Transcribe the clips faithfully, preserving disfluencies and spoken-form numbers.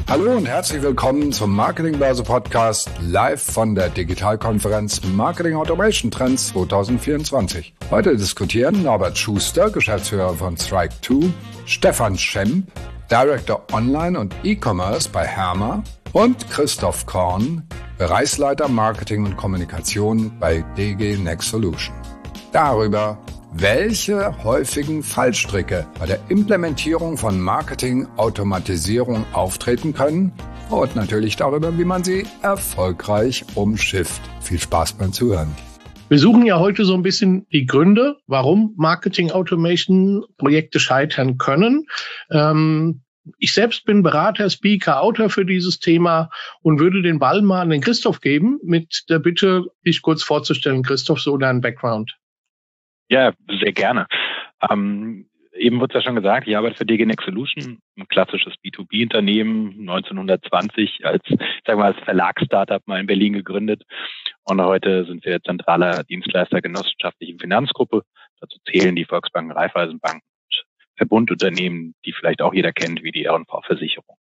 Hallo und herzlich willkommen zum Marketingbörse Podcast live von der Digitalkonferenz Marketing Automation Trends zwanzig vierundzwanzig. Heute diskutieren Norbert Schuster, Geschäftsführer von Strike zwei, Stefan Schemp, Director Online und E-Commerce bei Herma und Christoph Korn, Bereichsleiter Marketing und Kommunikation bei D G Next Solution. Darüber, welche häufigen Fallstricke bei der Implementierung von Marketing-Automatisierung auftreten können und natürlich darüber, wie man sie erfolgreich umschifft. Viel Spaß beim Zuhören. Wir suchen ja heute so ein bisschen die Gründe, warum Marketing-Automation-Projekte scheitern können. Ähm, ich selbst bin Berater, Speaker, Autor für dieses Thema und würde den Ball mal an den Christoph geben mit der Bitte, dich kurz vorzustellen. Christoph, so dein Background. Ja, sehr gerne. Ähm, eben wurde es ja schon gesagt, ich arbeite für D G Next Solution, ein klassisches B zwei B-Unternehmen, neunzehnhundertzwanzig als, ich sag mal, als Verlagsstartup mal in Berlin gegründet. Und heute sind wir zentraler Dienstleister genossenschaftlichen Finanzgruppe. Dazu zählen die Volksbanken, Raiffeisenbanken und Verbundunternehmen, die vielleicht auch jeder kennt, wie die R und V-Versicherung.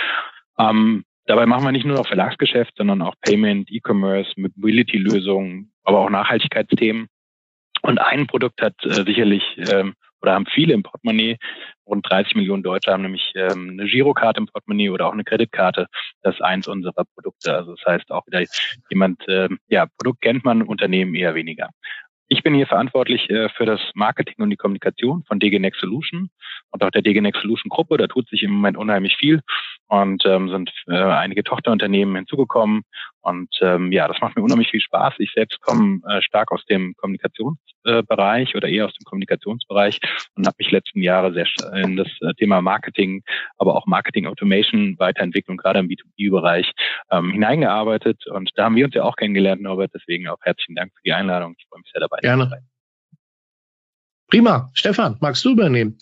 Ähm, dabei machen wir nicht nur noch Verlagsgeschäft, sondern auch Payment, E-Commerce, Mobility-Lösungen, aber auch Nachhaltigkeitsthemen. Und ein Produkt hat äh, sicherlich, ähm, oder haben viele im Portemonnaie, rund dreißig Millionen Deutsche haben nämlich ähm, eine Girokarte im Portemonnaie oder auch eine Kreditkarte. Das ist eins unserer Produkte. Also das heißt auch wieder jemand, ähm, ja, Produkt kennt man, Unternehmen eher weniger. Ich bin hier verantwortlich äh, für das Marketing und die Kommunikation von D G Next Solution und auch der D G Next Solution Gruppe. Da tut sich im Moment unheimlich viel und ähm, sind äh, einige Tochterunternehmen hinzugekommen. Und ähm, ja, das macht mir unheimlich viel Spaß. Ich selbst komme äh, stark aus dem Kommunikationsbereich äh, oder eher aus dem Kommunikationsbereich und habe mich letzten Jahre sehr in das äh, Thema Marketing, aber auch Marketing Automation, Weiterentwicklung, gerade im B zwei B-Bereich ähm, hineingearbeitet. Und da haben wir uns ja auch kennengelernt, Norbert. Deswegen auch herzlichen Dank für die Einladung. Ich freue mich sehr dabei. Gerne. Prima. Stefan, magst du übernehmen?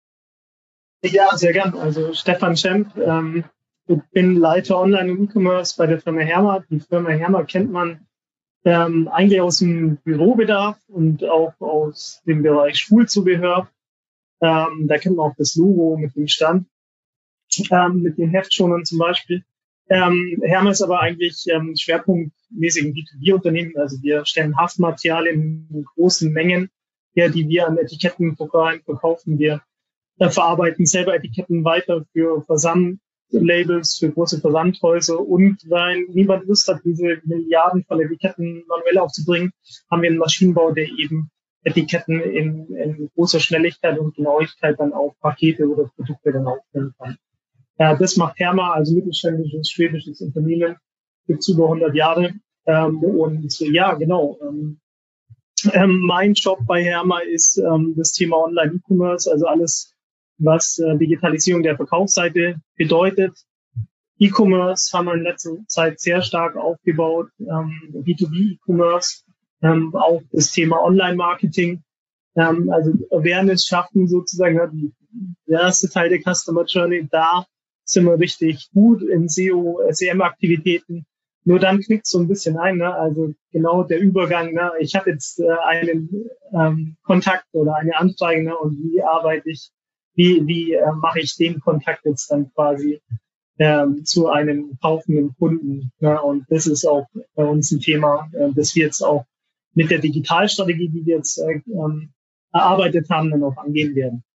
Ja, sehr gern. Also Stefan Schemp, ähm, ich bin Leiter Online und E-Commerce bei der Firma Herma. Die Firma Herma kennt man ähm, eigentlich aus dem Bürobedarf und auch aus dem Bereich Schulzubehör. Ähm, da kennt man auch das Logo mit dem Stand, ähm, mit den Heftschonern zum Beispiel. Ähm, Herma ist aber eigentlich ähm, schwerpunktmäßig ein B zwei B-Unternehmen. Also wir stellen Haftmaterialien in großen Mengen her, die wir an Etiketten verkaufen. Wir äh, verarbeiten selber Etiketten weiter für Versandlabels, für große Versandhäuser. Und weil niemand Lust hat, diese Milliarden von Etiketten manuell aufzubringen, haben wir einen Maschinenbau, der eben Etiketten in, in großer Schnelligkeit und Genauigkeit dann auf Pakete oder Produkte dann aufnehmen kann. Ja, das macht Herma, also mittelständisches schwedisches Unternehmen, gibt's über hundert Jahre. Ähm, und ja, genau. Ähm, ähm, mein Job bei Herma ist ähm, das Thema Online-E-Commerce, also alles, was äh, Digitalisierung der Verkaufsseite bedeutet. E-Commerce haben wir in letzter Zeit sehr stark aufgebaut, ähm, B zwei B-E-Commerce, ähm, auch das Thema Online-Marketing, ähm, also Awareness schaffen sozusagen, ja, die, der erste Teil der Customer Journey, da sind wir richtig gut in S E O, S E M-Aktivitäten. Nur dann knickt so ein bisschen ein, ne? Also genau der Übergang, ne? Ich habe jetzt äh, einen ähm, Kontakt oder eine Anfrage, ne? Und wie arbeite ich, wie wie äh, mache ich den Kontakt jetzt dann quasi ähm, zu einem kaufenden Kunden, ne? Und das ist auch bei uns ein Thema, äh, das wir jetzt auch mit der Digitalstrategie, die wir jetzt äh, ähm, erarbeitet haben, dann auch angehen werden.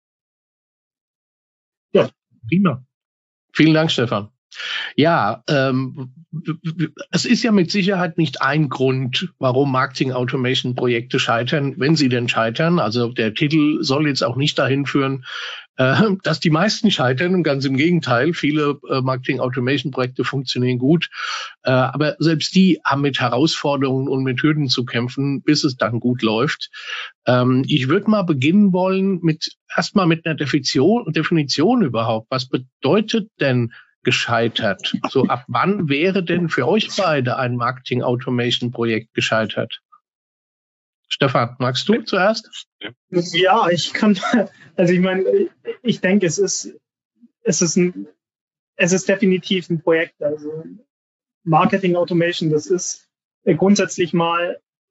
Ja, prima. Vielen Dank, Stefan. Ja, ähm, es ist ja mit Sicherheit nicht ein Grund, warum Marketing-Automation-Projekte scheitern, wenn sie denn scheitern. Also der Titel soll jetzt auch nicht dahin führen, äh, dass die meisten scheitern. Ganz im Gegenteil, viele äh, Marketing-Automation-Projekte funktionieren gut. Äh, aber selbst die haben mit Herausforderungen und mit Hürden zu kämpfen, bis es dann gut läuft. Ähm, ich würde mal beginnen wollen mit erstmal mit einer Definition, Definition überhaupt. Was bedeutet denn gescheitert? So, ab wann wäre denn für euch beide ein Marketing-Automation-Projekt gescheitert? Stefan, magst du zuerst? Ja, ich kann, also ich meine, ich denke, es ist, es ist ein, es ist definitiv ein Projekt. Also Marketing Automation, das ist grundsätzlich mal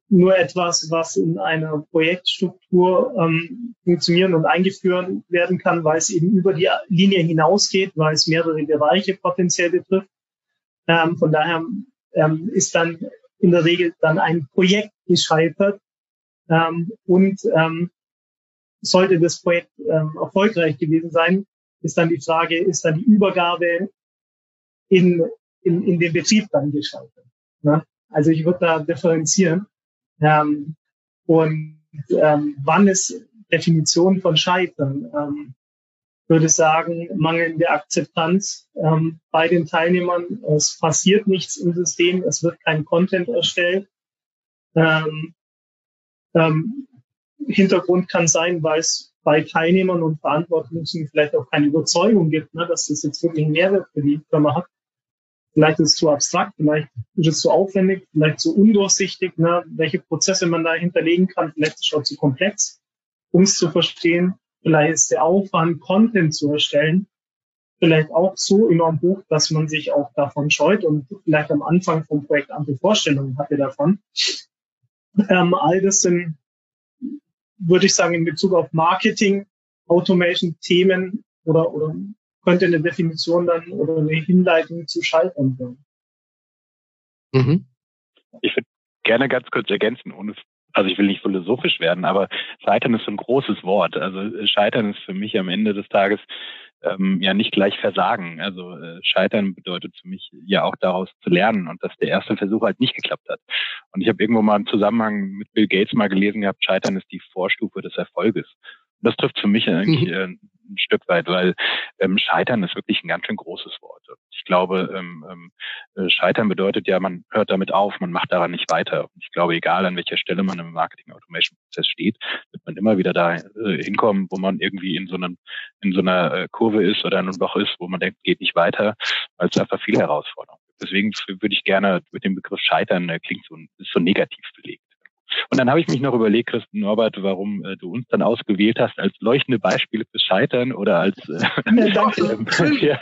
nur etwas, was in einer Projektstruktur ähm, funktionieren und eingeführt werden kann, weil es eben über die Linie hinausgeht, weil es mehrere Bereiche potenziell betrifft. Ähm, von daher ähm, ist dann in der Regel dann ein Projekt gescheitert ähm, und ähm, sollte das Projekt ähm, erfolgreich gewesen sein, ist dann die Frage, ist dann die Übergabe in, in, in den Betrieb dann gescheitert. Ne? Also ich würde da differenzieren. Ähm, und ähm, wann ist Definition von Scheitern? Ähm, würde sagen, mangelnde Akzeptanz ähm, bei den Teilnehmern. Es passiert nichts im System, es wird kein Content erstellt. Ähm, ähm, Hintergrund kann sein, weil es bei Teilnehmern und Verantwortlichen vielleicht auch keine Überzeugung gibt, ne, dass das jetzt wirklich einen Mehrwert für die Firma hat. Vielleicht ist es zu abstrakt, vielleicht ist es zu aufwendig, vielleicht zu undurchsichtig, ne, welche Prozesse man da hinterlegen kann. Vielleicht ist es auch zu komplex, um es zu verstehen. Vielleicht ist der Aufwand, Content zu erstellen, vielleicht auch so enorm hoch, dass man sich auch davon scheut und vielleicht am Anfang vom Projekt andere Vorstellungen hatte davon. Ähm, all das sind, würde ich sagen, in Bezug auf Marketing, Automation, Themen oder, oder könnte eine Definition dann oder eine Hinleitung zu Scheitern sein. Mhm. Ich würde gerne ganz kurz ergänzen, ohne, also ich will nicht philosophisch werden, aber Scheitern ist so ein großes Wort. Also Scheitern ist für mich am Ende des Tages ähm, ja nicht gleich Versagen. Also äh, Scheitern bedeutet für mich ja auch daraus zu lernen und dass der erste Versuch halt nicht geklappt hat. Und ich habe irgendwo mal im Zusammenhang mit Bill Gates mal gelesen gehabt, Scheitern ist die Vorstufe des Erfolges. Und das trifft für mich eigentlich äh, ein Stück weit, weil ähm, Scheitern ist wirklich ein ganz schön großes Wort. Und ich glaube, ähm, ähm, Scheitern bedeutet ja, man hört damit auf, man macht daran nicht weiter. Und ich glaube, egal an welcher Stelle man im Marketing-Automation-Prozess steht, wird man immer wieder da äh, hinkommen, wo man irgendwie in so einem in so einer äh, Kurve ist oder in einem Loch ist, wo man denkt, geht nicht weiter, weil es einfach viele Herausforderungen gibt. Deswegen würde ich gerne mit dem Begriff Scheitern, äh, klingt so, ist so negativ belegt. Und dann habe ich mich noch überlegt, Christen Norbert, warum äh, du uns dann ausgewählt hast als leuchtende Beispiele fürs Scheitern oder als äh, ja,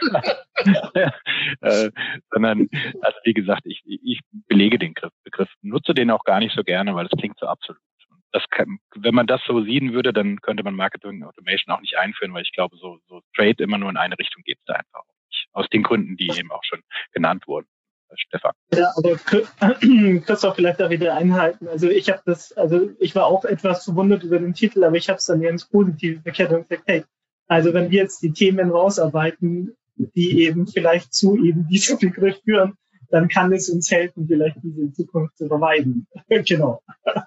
äh, sondern also wie gesagt, ich, ich belege den Begriff, nutze den auch gar nicht so gerne, weil das klingt so absolut. Das kann, wenn man das so sehen würde, dann könnte man Marketing Automation auch nicht einführen, weil ich glaube, so, so straight immer nur in eine Richtung geht es da einfach auch nicht. Aus den Gründen, die eben auch schon genannt wurden. Stefan. Ja, aber Christoph, vielleicht da wieder einhalten. Also ich habe das, also ich war auch etwas verwundert über den Titel, aber ich habe es dann ja ins Positive verkehrt und gesagt, hey, also wenn wir jetzt die Themen rausarbeiten, die eben vielleicht zu eben diesem Begriff führen, dann kann es uns helfen, vielleicht diese in Zukunft zu vermeiden. Genau.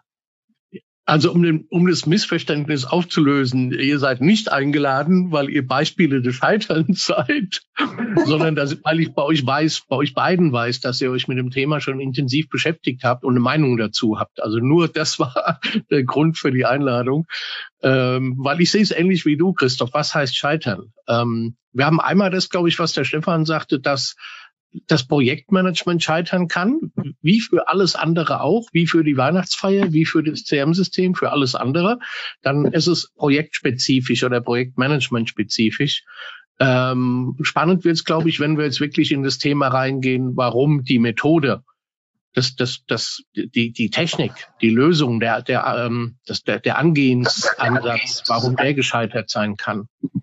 Also um, den, um das Missverständnis aufzulösen, ihr seid nicht eingeladen, weil ihr Beispiele des Scheiterns seid, sondern dass, weil ich bei euch weiß, bei euch beiden weiß, dass ihr euch mit dem Thema schon intensiv beschäftigt habt und eine Meinung dazu habt. Also nur das war der Grund für die Einladung. Ähm, weil ich sehe es ähnlich wie du, Christoph. Was heißt Scheitern? Ähm, wir haben einmal das, glaube ich, was der Stefan sagte, dass das Projektmanagement scheitern kann, wie für alles andere auch, wie für die Weihnachtsfeier, wie für das C R M-System, für alles andere. Dann ist es projektspezifisch oder projektmanagementspezifisch. Ähm, spannend wird es, glaube ich, wenn wir jetzt wirklich in das Thema reingehen, warum die Methode, das, das, das, die, die Technik, die Lösung, der, der, ähm, das, der, der Angehensansatz, warum der gescheitert sein kann.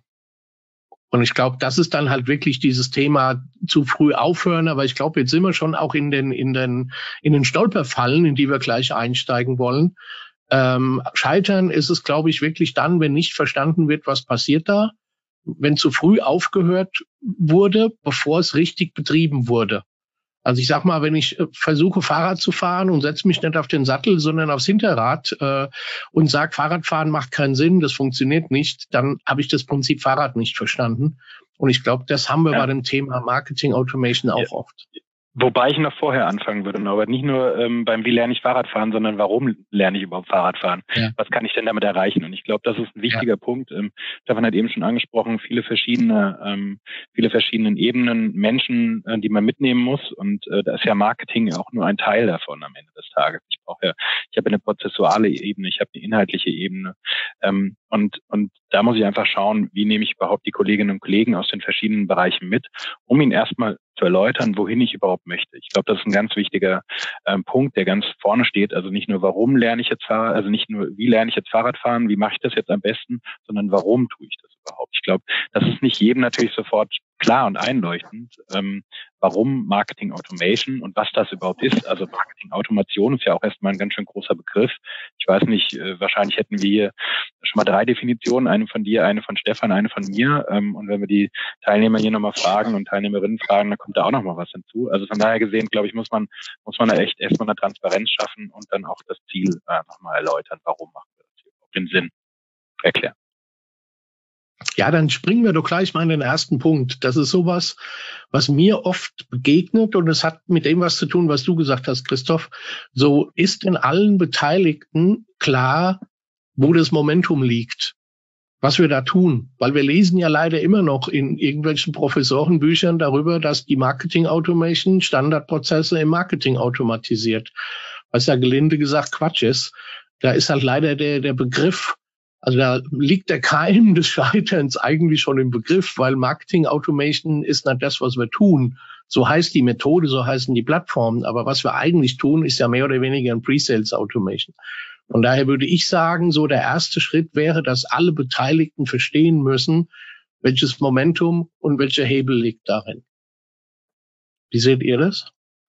Und ich glaube, das ist dann halt wirklich dieses Thema zu früh aufhören. Aber ich glaube, jetzt sind wir schon auch in den, in den, in den Stolperfallen, in die wir gleich einsteigen wollen. Ähm, scheitern ist es, glaube ich, wirklich dann, wenn nicht verstanden wird, was passiert da, wenn zu früh aufgehört wurde, bevor es richtig betrieben wurde. Also ich sag mal, wenn ich versuche, Fahrrad zu fahren und setze mich nicht auf den Sattel, sondern aufs Hinterrad äh, und sage, Fahrradfahren macht keinen Sinn, das funktioniert nicht, dann habe ich das Prinzip Fahrrad nicht verstanden. Und ich glaube, das haben wir ja bei dem Thema Marketing Automation auch ja. oft. Wobei ich noch vorher anfangen würde, Norbert. Nicht nur ähm, beim Wie lerne ich Fahrradfahren, sondern warum lerne ich überhaupt Fahrradfahren? Ja. Was kann ich denn damit erreichen? Und ich glaube, das ist ein wichtiger ja. Punkt. Ähm, Stefan hat eben schon angesprochen, viele verschiedene, ähm, viele verschiedene Ebenen, Menschen, äh, die man mitnehmen muss. Und äh, da ist ja Marketing auch nur ein Teil davon am Ende des Tages. Ich brauche ja, ich habe eine prozessuale Ebene, ich habe eine inhaltliche Ebene. Ähm, und und da muss ich einfach schauen, wie nehme ich überhaupt die Kolleginnen und Kollegen aus den verschiedenen Bereichen mit, um ihnen erstmal zu erläutern, wohin ich überhaupt möchte. Ich glaube, das ist ein ganz wichtiger ähm, Punkt, der ganz vorne steht. Also nicht nur, warum lerne ich jetzt Fahrrad, also nicht nur, wie lerne ich jetzt Fahrradfahren, wie mache ich das jetzt am besten, sondern warum tue ich das überhaupt? Ich glaube, das ist nicht jedem natürlich sofort klar und einleuchtend, ähm, warum Marketing Automation und was das überhaupt ist. Also Marketing Automation ist ja auch erstmal ein ganz schön großer Begriff. Ich weiß nicht, äh, wahrscheinlich hätten wir hier schon mal drei Definitionen, eine von dir, eine von Stefan, eine von mir. Ähm, und wenn wir die Teilnehmer hier nochmal fragen und Teilnehmerinnen fragen, dann kommt da auch nochmal was hinzu. Also von daher gesehen, glaube ich, muss man muss man da echt erstmal eine Transparenz schaffen und dann auch das Ziel äh, nochmal erläutern, warum machen wir das hier, auch den Sinn erklären. Ja, dann springen wir doch gleich mal in den ersten Punkt. Das ist sowas, was mir oft begegnet und es hat mit dem was zu tun, was du gesagt hast, Christoph. So ist in allen Beteiligten klar, wo das Momentum liegt, was wir da tun. Weil wir lesen ja leider immer noch in irgendwelchen Professorenbüchern darüber, dass die Marketing Automation Standardprozesse im Marketing automatisiert. Was ja gelinde gesagt Quatsch ist. Da ist halt leider der, der Begriff. Also da liegt der Keim des Scheiterns eigentlich schon im Begriff, weil Marketing Automation ist nicht das, was wir tun. So heißt die Methode, so heißen die Plattformen. Aber was wir eigentlich tun, ist ja mehr oder weniger ein Pre-Sales Automation. Von daher würde ich sagen, so der erste Schritt wäre, dass alle Beteiligten verstehen müssen, welches Momentum und welcher Hebel liegt darin. Wie seht ihr das?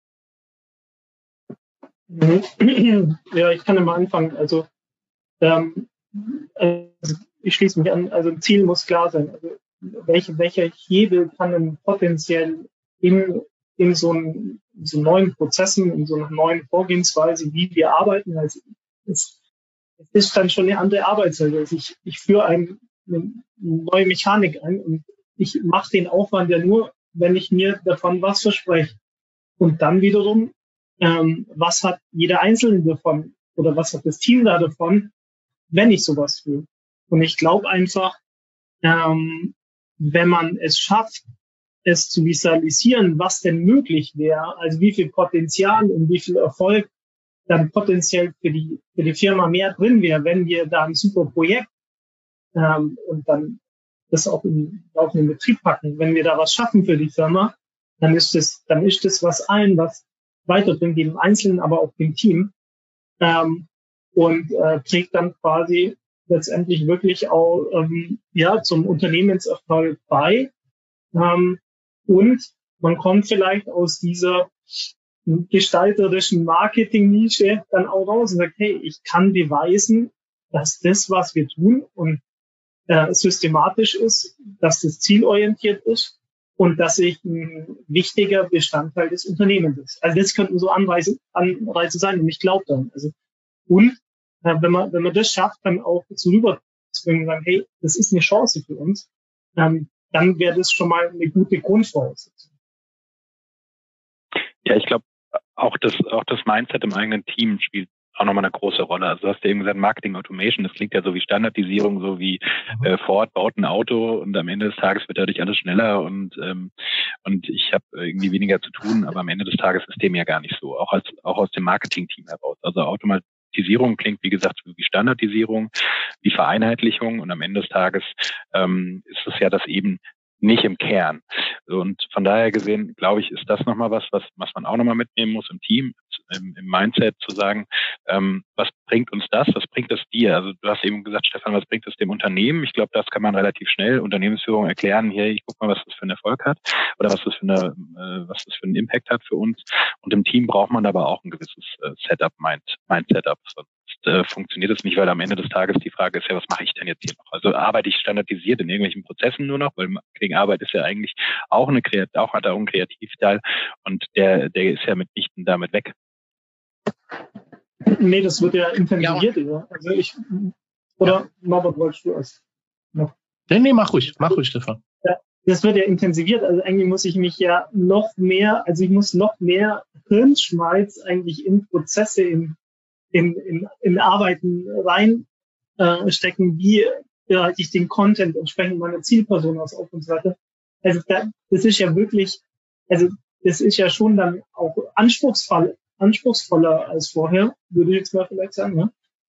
Ja, ich kann ja mal anfangen. Also, ähm, also ich schließe mich an. Also ein Ziel muss klar sein. Also welche, welcher Hebel kann denn potenziell in, in so, einen, so neuen Prozessen, in so einer neuen Vorgehensweise, wie wir arbeiten, also es, es ist dann schon eine andere Arbeitsweise. Also ich, ich führe ein, eine neue Mechanik ein und ich mache den Aufwand ja nur, wenn ich mir davon was verspreche. Und dann wiederum, ähm, was hat jeder Einzelne davon oder was hat das Team da davon, wenn ich sowas tue? Und ich glaube einfach, ähm, wenn man es schafft, es zu visualisieren, was denn möglich wäre, also wie viel Potenzial und wie viel Erfolg dann potenziell für die für die Firma mehr drin wäre, wenn wir da ein super Projekt ähm, und dann das auch in laufenden Betrieb packen. Wenn wir da was schaffen für die Firma, dann ist das dann ist das was allen was weiterbringt, dem Einzelnen, aber auch dem Team. Ähm, und äh, trägt dann quasi letztendlich wirklich auch ähm, ja zum Unternehmenserfolg bei. Ähm, und man kommt vielleicht aus dieser gestalterischen Marketing-Nische dann auch raus und sagt, hey, ich kann beweisen, dass das, was wir tun und äh, systematisch ist, dass das zielorientiert ist und dass ich ein wichtiger Bestandteil des Unternehmens ist. Also das könnten so Anreize, Anreize sein und ich glaube dann. Also Und äh, wenn man wenn man das schafft, dann auch zu rüberzubringen und sagen, hey, das ist eine Chance für uns, ähm, dann wäre das schon mal eine gute Grundvoraussetzung. Ja, ich glaube, auch das auch das Mindset im eigenen Team spielt auch nochmal eine große Rolle. Also du hast ja eben gesagt, Marketing Automation, das klingt ja so wie Standardisierung, so wie mhm. äh, Ford baut ein Auto und am Ende des Tages wird dadurch alles schneller und ähm, und ich habe irgendwie weniger zu tun, aber am Ende des Tages ist dem ja gar nicht so, auch als auch aus dem Marketing-Team heraus. Also Automatisierung klingt, wie gesagt, wie Standardisierung, wie Vereinheitlichung und am Ende des Tages ähm, ist es ja das eben nicht im Kern. Und von daher gesehen, glaube ich, ist das nochmal was, was, was man auch nochmal mitnehmen muss im Team, im, im Mindset zu sagen, ähm, was bringt uns das, was bringt es dir? Also du hast eben gesagt, Stefan, was bringt es dem Unternehmen? Ich glaube, das kann man relativ schnell Unternehmensführung erklären. Hier, ich guck mal, was das für einen Erfolg hat oder was das für eine, äh, was das für einen Impact hat für uns. Und im Team braucht man aber auch ein gewisses äh, Setup, Mind, Mind-Setup. Sonst äh, funktioniert es nicht, weil am Ende des Tages die Frage ist ja, was mache ich denn jetzt hier noch? Also arbeite ich standardisiert in irgendwelchen Prozessen nur noch, weil Marketingarbeit ist ja eigentlich auch eine Kreat- auch hat er auch einen Kreativteil und der, der ist ja mitnichten damit weg. Nee, das wird ja intensiviert. Ja. Ja. Also ich, oder ja. Norbert, wolltest du es noch? Nee, nee, mach ruhig, mach ruhig, Stefan. Ja, das wird ja intensiviert. Also eigentlich muss ich mich ja noch mehr, also ich muss noch mehr Hirnschmalz eigentlich in Prozesse, in, in, in, in Arbeiten reinstecken, äh, wie ja, ich den Content entsprechend meiner Zielperson aus auf und so weiter. Also da, das ist ja wirklich, also das ist ja schon dann auch anspruchsvoll, anspruchsvoller als vorher, würde ich jetzt mal vielleicht sagen. Ne?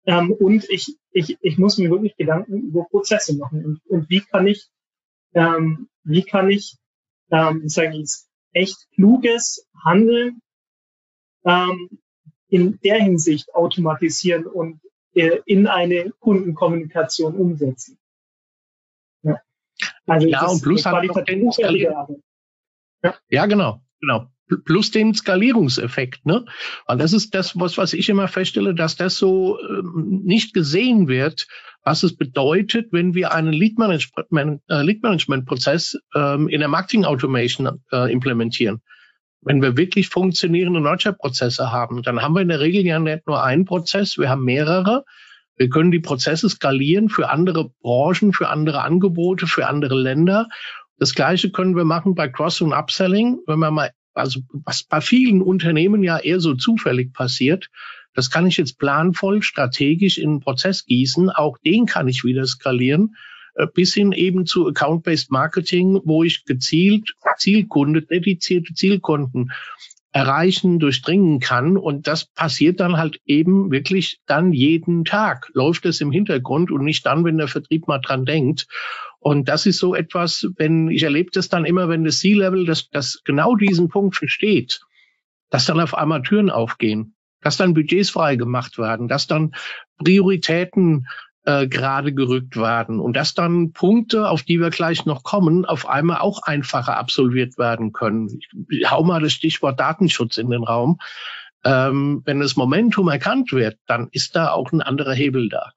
Ähm, und ich, ich, ich muss mir wirklich Gedanken über Prozesse machen. Und, und wie kann ich, ähm, wie kann ich, ähm, sagen ich, echt kluges Handeln ähm, in der Hinsicht automatisieren und äh, in eine Kundenkommunikation umsetzen. Ja, also ja das und plus ist eine qualitativ hochwertige Arbeit. Ja. ja, genau, genau. Plus den Skalierungseffekt, ne? Und das ist das, was, was ich immer feststelle, dass das so ähm, nicht gesehen wird, was es bedeutet, wenn wir einen Lead Management, äh, Lead Management Prozess ähm, in der Marketing Automation äh, implementieren. Wenn wir wirklich funktionierende Nurture-Prozesse haben, dann haben wir in der Regel ja nicht nur einen Prozess, wir haben mehrere. Wir können die Prozesse skalieren für andere Branchen, für andere Angebote, für andere Länder. Das Gleiche können wir machen bei Cross- und Upselling, wenn wir mal, also was bei vielen Unternehmen ja eher so zufällig passiert. Das kann ich jetzt planvoll, strategisch in einen Prozess gießen. Auch den kann ich wieder skalieren, bis hin eben zu Account-Based Marketing, wo ich gezielt Zielkunde, dedizierte Zielkunden erreichen, durchdringen kann. Und das passiert dann halt eben wirklich dann jeden Tag. Läuft es im Hintergrund und nicht dann, wenn der Vertrieb mal dran denkt. Und das ist so etwas, wenn ich erlebe das dann immer, wenn das C-Level das, das genau diesen Punkt versteht, dass dann auf einmal Türen aufgehen, dass dann Budgets frei gemacht werden, dass dann Prioritäten äh, gerade gerückt werden und dass dann Punkte, auf die wir gleich noch kommen, auf einmal auch einfacher absolviert werden können. Ich hau mal das Stichwort Datenschutz in den Raum. Ähm, wenn das Momentum erkannt wird, dann ist da auch ein anderer Hebel da.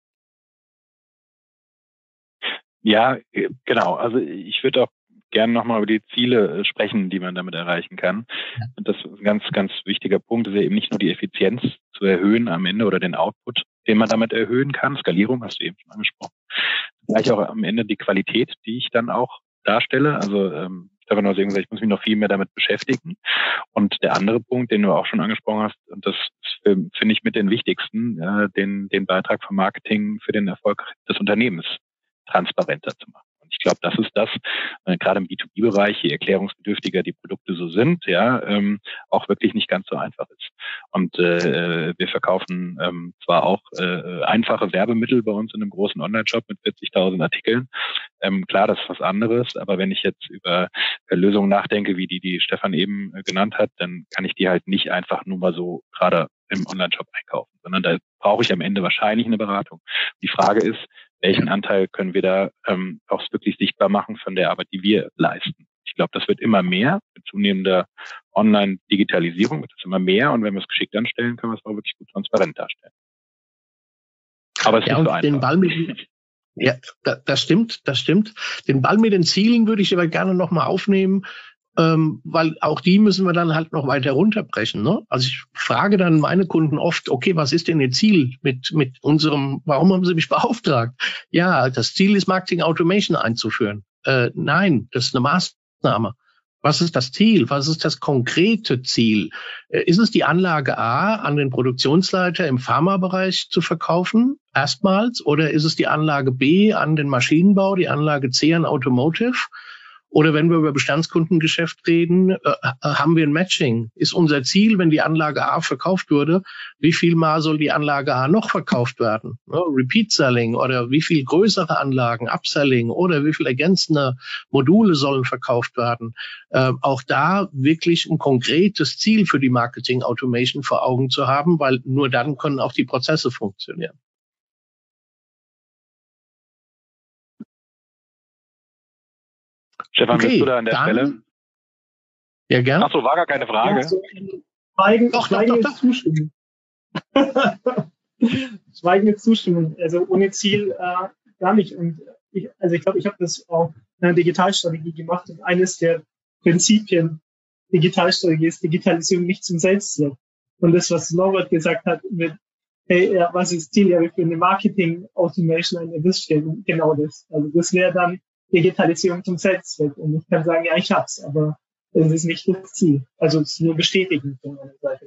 Ja, genau. Also ich würde auch gerne nochmal über die Ziele sprechen, die man damit erreichen kann. Und das ist ein ganz, ganz wichtiger Punkt, ist ja eben nicht nur die Effizienz zu erhöhen am Ende oder den Output, den man damit erhöhen kann. Skalierung hast du eben schon angesprochen. Gleich auch am Ende die Qualität, die ich dann auch darstelle. Also ähm, ich darf nur sagen, ich muss mich noch viel mehr damit beschäftigen. Und der andere Punkt, den du auch schon angesprochen hast, und das finde ich mit den wichtigsten, äh, den, den Beitrag vom Marketing für den Erfolg des Unternehmens transparenter zu machen. Und ich glaube, das ist das, äh, gerade im B zwei B-Bereich, je erklärungsbedürftiger die Produkte so sind, ja, ähm, auch wirklich nicht ganz so einfach ist. Und äh, wir verkaufen ähm, zwar auch äh, einfache Werbemittel bei uns in einem großen Online-Shop mit vierzigtausend Artikeln. Ähm, klar, das ist was anderes, aber wenn ich jetzt über äh, Lösungen nachdenke, wie die, die Stefan eben äh, genannt hat, dann kann ich die halt nicht einfach nur mal so gerade im Online-Shop einkaufen, sondern da brauche ich am Ende wahrscheinlich eine Beratung. Die Frage ist, welchen Anteil können wir da ähm, auch wirklich sichtbar machen von der Arbeit, die wir leisten? Ich glaube, das wird immer mehr. Mit zunehmender Online-Digitalisierung wird es immer mehr. Und wenn wir es geschickt anstellen, können wir es auch wirklich gut transparent darstellen. Aber es ist ja, nicht so und einfach. Den Ball mit, ja, das stimmt, das stimmt. Den Ball mit den Zielen würde ich aber gerne nochmal aufnehmen, ähm, weil auch die müssen wir dann halt noch weiter runterbrechen. Ne? Also ich frage dann meine Kunden oft, okay, was ist denn Ihr Ziel mit mit unserem, warum haben Sie mich beauftragt? Ja, das Ziel ist, Marketing Automation einzuführen. Äh, nein, das ist eine Maßnahme. Was ist das Ziel? Was ist das konkrete Ziel? Äh, ist es die Anlage A an den Produktionsleiter im Pharmabereich zu verkaufen, erstmals? Oder ist es die Anlage B an den Maschinenbau, die Anlage C an Automotive? Oder wenn wir über Bestandskundengeschäft reden, äh, haben wir ein Matching. Ist unser Ziel, wenn die Anlage A verkauft wurde, wie viel Mal soll die Anlage A noch verkauft werden? Ja, Repeat Selling oder wie viel größere Anlagen, Upselling oder wie viel ergänzende Module sollen verkauft werden? Äh, auch da wirklich ein konkretes Ziel für die Marketing Automation vor Augen zu haben, weil nur dann können auch die Prozesse funktionieren. Stefan, okay, bist du da an der dann, Stelle? Ja, gerne. Ach so, war gar keine Frage. Ja, so, Schweigen, doch, Schweigende doch, doch, doch. Zustimmung. Schweigende Zustimmung. Also ohne Ziel äh, gar nicht. Und ich, also ich glaube, ich habe das auch in einer Digitalstrategie gemacht. Und eines der Prinzipien Digitalstrategie ist Digitalisierung nicht zum Selbstzweck. Und das, was Norbert gesagt hat, mit, hey, ja, was ist Ziel? Ja, wir für eine Marketing Automation eine Wissstelle, genau das. Also das wäre dann Digitalisierung zum Selbstzweck. Und ich kann sagen, ja, ich hab's, aber es ist nicht das Ziel. Also es ist nur bestätigend von meiner Seite.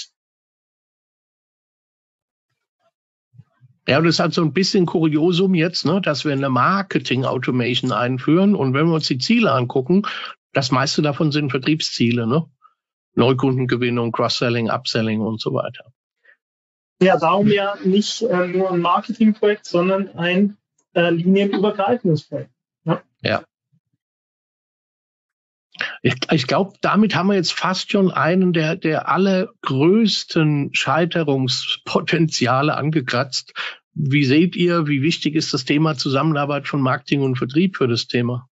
Ja, und das hat so ein bisschen Kuriosum jetzt, ne, dass wir eine Marketing Automation einführen. Und wenn wir uns die Ziele angucken, das meiste davon sind Vertriebsziele, ne? Neukundengewinnung, Cross-Selling, Upselling und so weiter. Ja, darum ja nicht äh, nur ein Marketingprojekt, sondern ein äh, linienübergreifendes Projekt. Ja. ja. Ich, ich glaube, damit haben wir jetzt fast schon einen der, der allergrößten Scheiterungspotenziale angekratzt. Wie seht ihr, wie wichtig ist das Thema Zusammenarbeit von Marketing und Vertrieb für das Thema?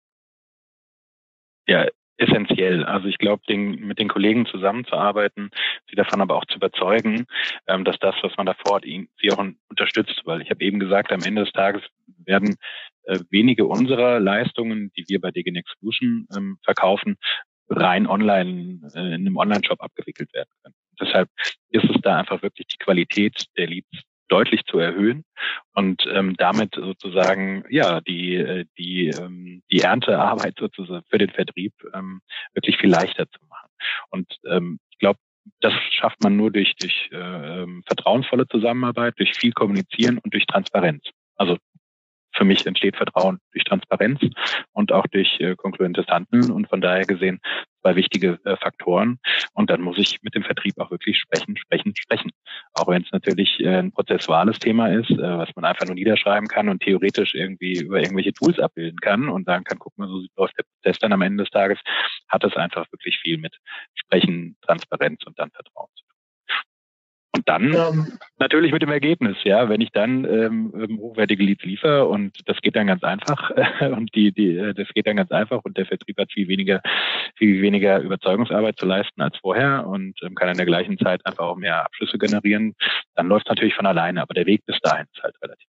Ja, essentiell. Also ich glaube, den, mit den Kollegen zusammenzuarbeiten, sie davon aber auch zu überzeugen, ähm, dass das, was man da fordert, sie auch unterstützt. Weil ich habe eben gesagt, am Ende des Tages werden äh, wenige unserer Leistungen, die wir bei D G N X Solution ähm, verkaufen, rein online äh, in einem Online-Shop abgewickelt werden können. Deshalb ist es da einfach wirklich die Qualität der Leads deutlich zu erhöhen und ähm, damit sozusagen ja die die ähm, die Erntearbeit sozusagen für den Vertrieb ähm, wirklich viel leichter zu machen. Und ähm, ich glaube, das schafft man nur durch durch äh, vertrauensvolle Zusammenarbeit, durch viel Kommunizieren und durch Transparenz. Also für mich entsteht Vertrauen durch Transparenz und auch durch äh, kongruentes Handeln und von daher gesehen zwei wichtige äh, Faktoren. Und dann muss ich mit dem Vertrieb auch wirklich sprechen, sprechen, sprechen. Auch wenn es natürlich äh, ein prozessuales Thema ist, äh, was man einfach nur niederschreiben kann und theoretisch irgendwie über irgendwelche Tools abbilden kann und sagen kann, guck mal, so läuft der Prozess dann am Ende des Tages, hat es einfach wirklich viel mit Sprechen, Transparenz und dann Vertrauen zu tun. Und dann ähm, natürlich mit dem Ergebnis, ja, wenn ich dann ähm, hochwertige Leads liefere und das geht dann ganz einfach äh, und die die das geht dann ganz einfach und der Vertrieb hat viel weniger viel weniger Überzeugungsarbeit zu leisten als vorher und ähm, kann in der gleichen Zeit einfach auch mehr Abschlüsse generieren, dann läuft es natürlich von alleine, aber der Weg bis dahin ist halt relativ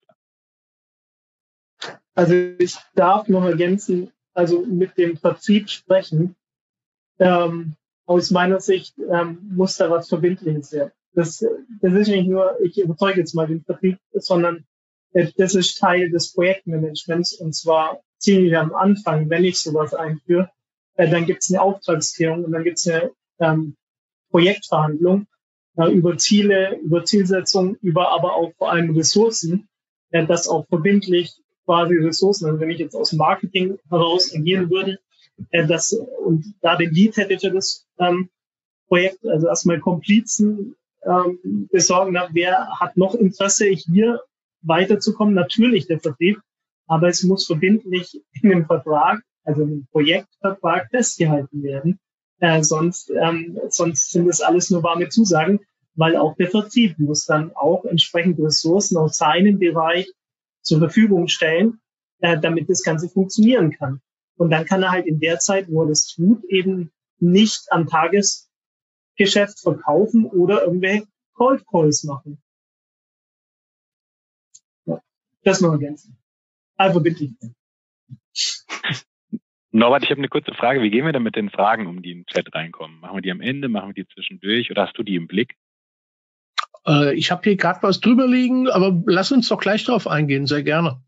lang. Also ich darf noch ergänzen, also mit dem Vertrieb sprechen, ähm, aus meiner Sicht ähm, muss da was Verbindliches werden. Das, das ist nicht nur, ich überzeuge jetzt mal den Vertrieb, sondern das ist Teil des Projektmanagements und zwar ziemlich am Anfang, wenn ich sowas einführe, äh, dann gibt es eine Auftragsklärung und dann gibt es eine ähm, Projektverhandlung äh, über Ziele, über Zielsetzung, über aber auch vor allem Ressourcen, äh, das auch verbindlich quasi Ressourcen, also wenn ich jetzt aus dem Marketing heraus agieren würde, äh, das und da den Lead hätte für das ähm, Projekt, also erstmal Komplizen Ähm, besorgen, wer hat noch Interesse, hier weiterzukommen. Natürlich der Vertrieb, aber es muss verbindlich in dem Vertrag, also im Projektvertrag festgehalten werden. Äh, sonst, ähm, sonst sind das alles nur warme Zusagen, weil auch der Vertrieb muss dann auch entsprechend Ressourcen aus seinem Bereich zur Verfügung stellen, äh, damit das Ganze funktionieren kann. Und dann kann er halt in der Zeit, wo er das tut, eben nicht am Tages Geschäft verkaufen oder irgendwelche Cold Calls machen. Ja, das noch ergänzen. Also bitte. Norbert, ich habe eine kurze Frage. Wie gehen wir denn mit den Fragen um, die im Chat reinkommen? Machen wir die am Ende, machen wir die zwischendurch oder hast du die im Blick? Äh, ich habe hier gerade was drüber liegen, aber lass uns doch gleich drauf eingehen, sehr gerne.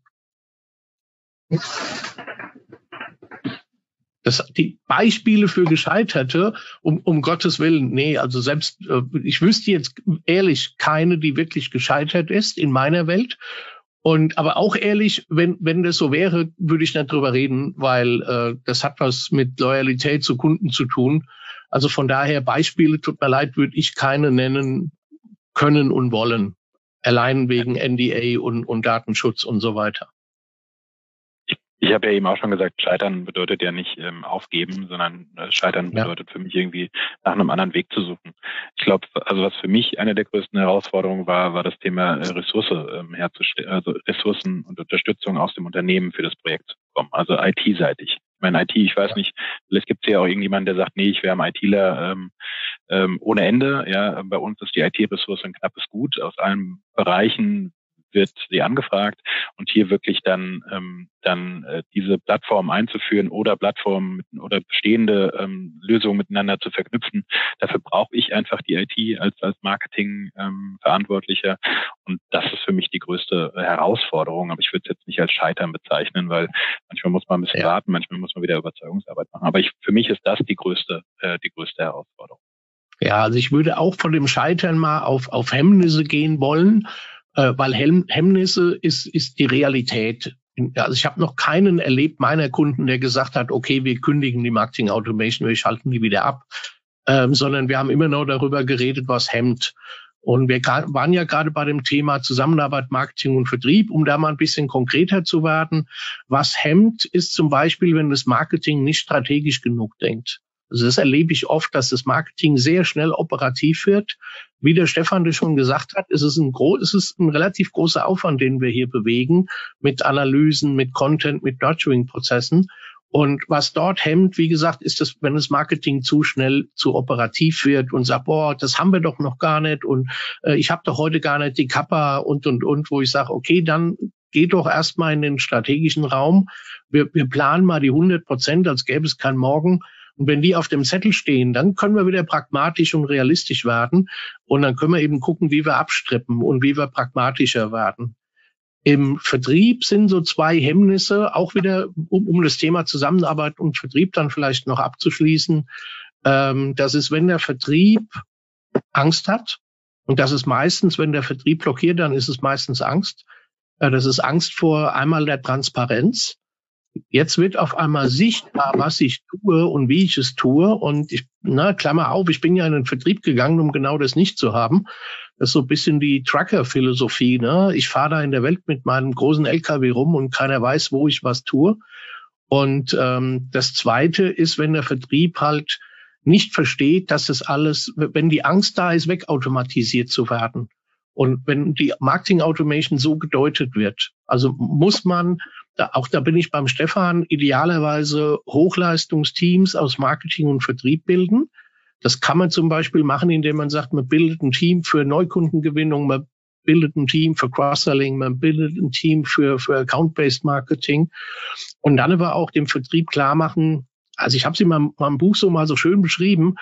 Das, die Beispiele für Gescheiterte, um, um Gottes Willen, nee, also selbst, äh, ich wüsste jetzt ehrlich keine, die wirklich gescheitert ist in meiner Welt. Und, aber auch ehrlich, wenn, wenn das so wäre, würde ich nicht drüber reden, weil, äh, das hat was mit Loyalität zu Kunden zu tun. Also von daher Beispiele, tut mir leid, würde ich keine nennen können und wollen. Allein wegen N D A und, und Datenschutz und so weiter. Ich habe ja eben auch schon gesagt, Scheitern bedeutet ja nicht ähm, aufgeben, sondern äh, Scheitern ja. bedeutet für mich irgendwie nach einem anderen Weg zu suchen. Ich glaube, also was für mich eine der größten Herausforderungen war, war das Thema äh, Ressource ähm, herzustellen, also Ressourcen und Unterstützung aus dem Unternehmen für das Projekt zu bekommen, also I T-seitig. Ich meine, I T, ich weiß nicht, vielleicht gibt es ja auch irgendjemanden, der sagt, nee, ich wäre am ITler ähm, ähm, ohne Ende. Ja, bei uns ist die I T-Ressource ein knappes Gut aus allen Bereichen wird sie angefragt und hier wirklich dann ähm, dann äh, diese Plattform einzuführen oder Plattformen mit, oder bestehende ähm, Lösungen miteinander zu verknüpfen. Dafür brauche ich einfach die I T als als Marketing ähm, Verantwortlicher und das ist für mich die größte Herausforderung. Aber ich würde es jetzt nicht als Scheitern bezeichnen, weil manchmal muss man ein bisschen ja. warten, manchmal muss man wieder Überzeugungsarbeit machen. Aber ich, für mich ist das die größte äh, die größte Herausforderung. Ja, also ich würde auch von dem Scheitern mal auf auf Hemmnisse gehen wollen. Äh, weil Hem- Hemmnisse ist ist die Realität. Also ich habe noch keinen erlebt meiner Kunden, der gesagt hat, okay, wir kündigen die Marketing Automation, wir schalten die wieder ab, ähm, sondern wir haben immer noch darüber geredet, was hemmt. Und wir waren ja gerade bei dem Thema Zusammenarbeit, Marketing und Vertrieb, um da mal ein bisschen konkreter zu werden. Was hemmt, ist zum Beispiel, wenn das Marketing nicht strategisch genug denkt. Also das erlebe ich oft, dass das Marketing sehr schnell operativ wird. Wie der Stefan das schon gesagt hat, ist es ein, gro- ist es ein relativ großer Aufwand, den wir hier bewegen, mit Analysen, mit Content, mit Nurturing-Prozessen. Und was dort hemmt, wie gesagt, ist das, wenn das Marketing zu schnell zu operativ wird und sagt, boah, das haben wir doch noch gar nicht und äh, ich habe doch heute gar nicht die Kappa und, und, und, wo ich sage, okay, dann geh doch erstmal in den strategischen Raum. Wir, wir planen mal die hundert Prozent, als gäbe es kein Morgen. Und wenn die auf dem Zettel stehen, dann können wir wieder pragmatisch und realistisch werden. Und dann können wir eben gucken, wie wir abstrippen und wie wir pragmatischer werden. Im Vertrieb sind so zwei Hemmnisse, auch wieder, um, um das Thema Zusammenarbeit und Vertrieb dann vielleicht noch abzuschließen. Ähm, das ist, wenn der Vertrieb Angst hat. Und das ist meistens, wenn der Vertrieb blockiert, dann ist es meistens Angst. Äh, das ist Angst vor einmal der Transparenz. Jetzt wird auf einmal sichtbar, was ich tue und wie ich es tue. Und ich, na, Klammer auf, ich bin ja in den Vertrieb gegangen, um genau das nicht zu haben. Das ist so ein bisschen die Trucker-Philosophie, ne? Ich fahre da in der Welt mit meinem großen L K W rum und keiner weiß, wo ich was tue. Und ähm, das Zweite ist, wenn der Vertrieb halt nicht versteht, dass das alles, wenn die Angst da ist, wegautomatisiert zu werden. Und wenn die Marketing-Automation so gedeutet wird, also muss man, da, auch da bin ich beim Stefan, idealerweise Hochleistungsteams aus Marketing und Vertrieb bilden. Das kann man zum Beispiel machen, indem man sagt, man bildet ein Team für Neukundengewinnung, man bildet ein Team für Cross-Selling, man bildet ein Team für, für Account-Based Marketing. Und dann aber auch dem Vertrieb klar machen, also ich habe es in meinem, meinem Buch so mal so schön beschrieben,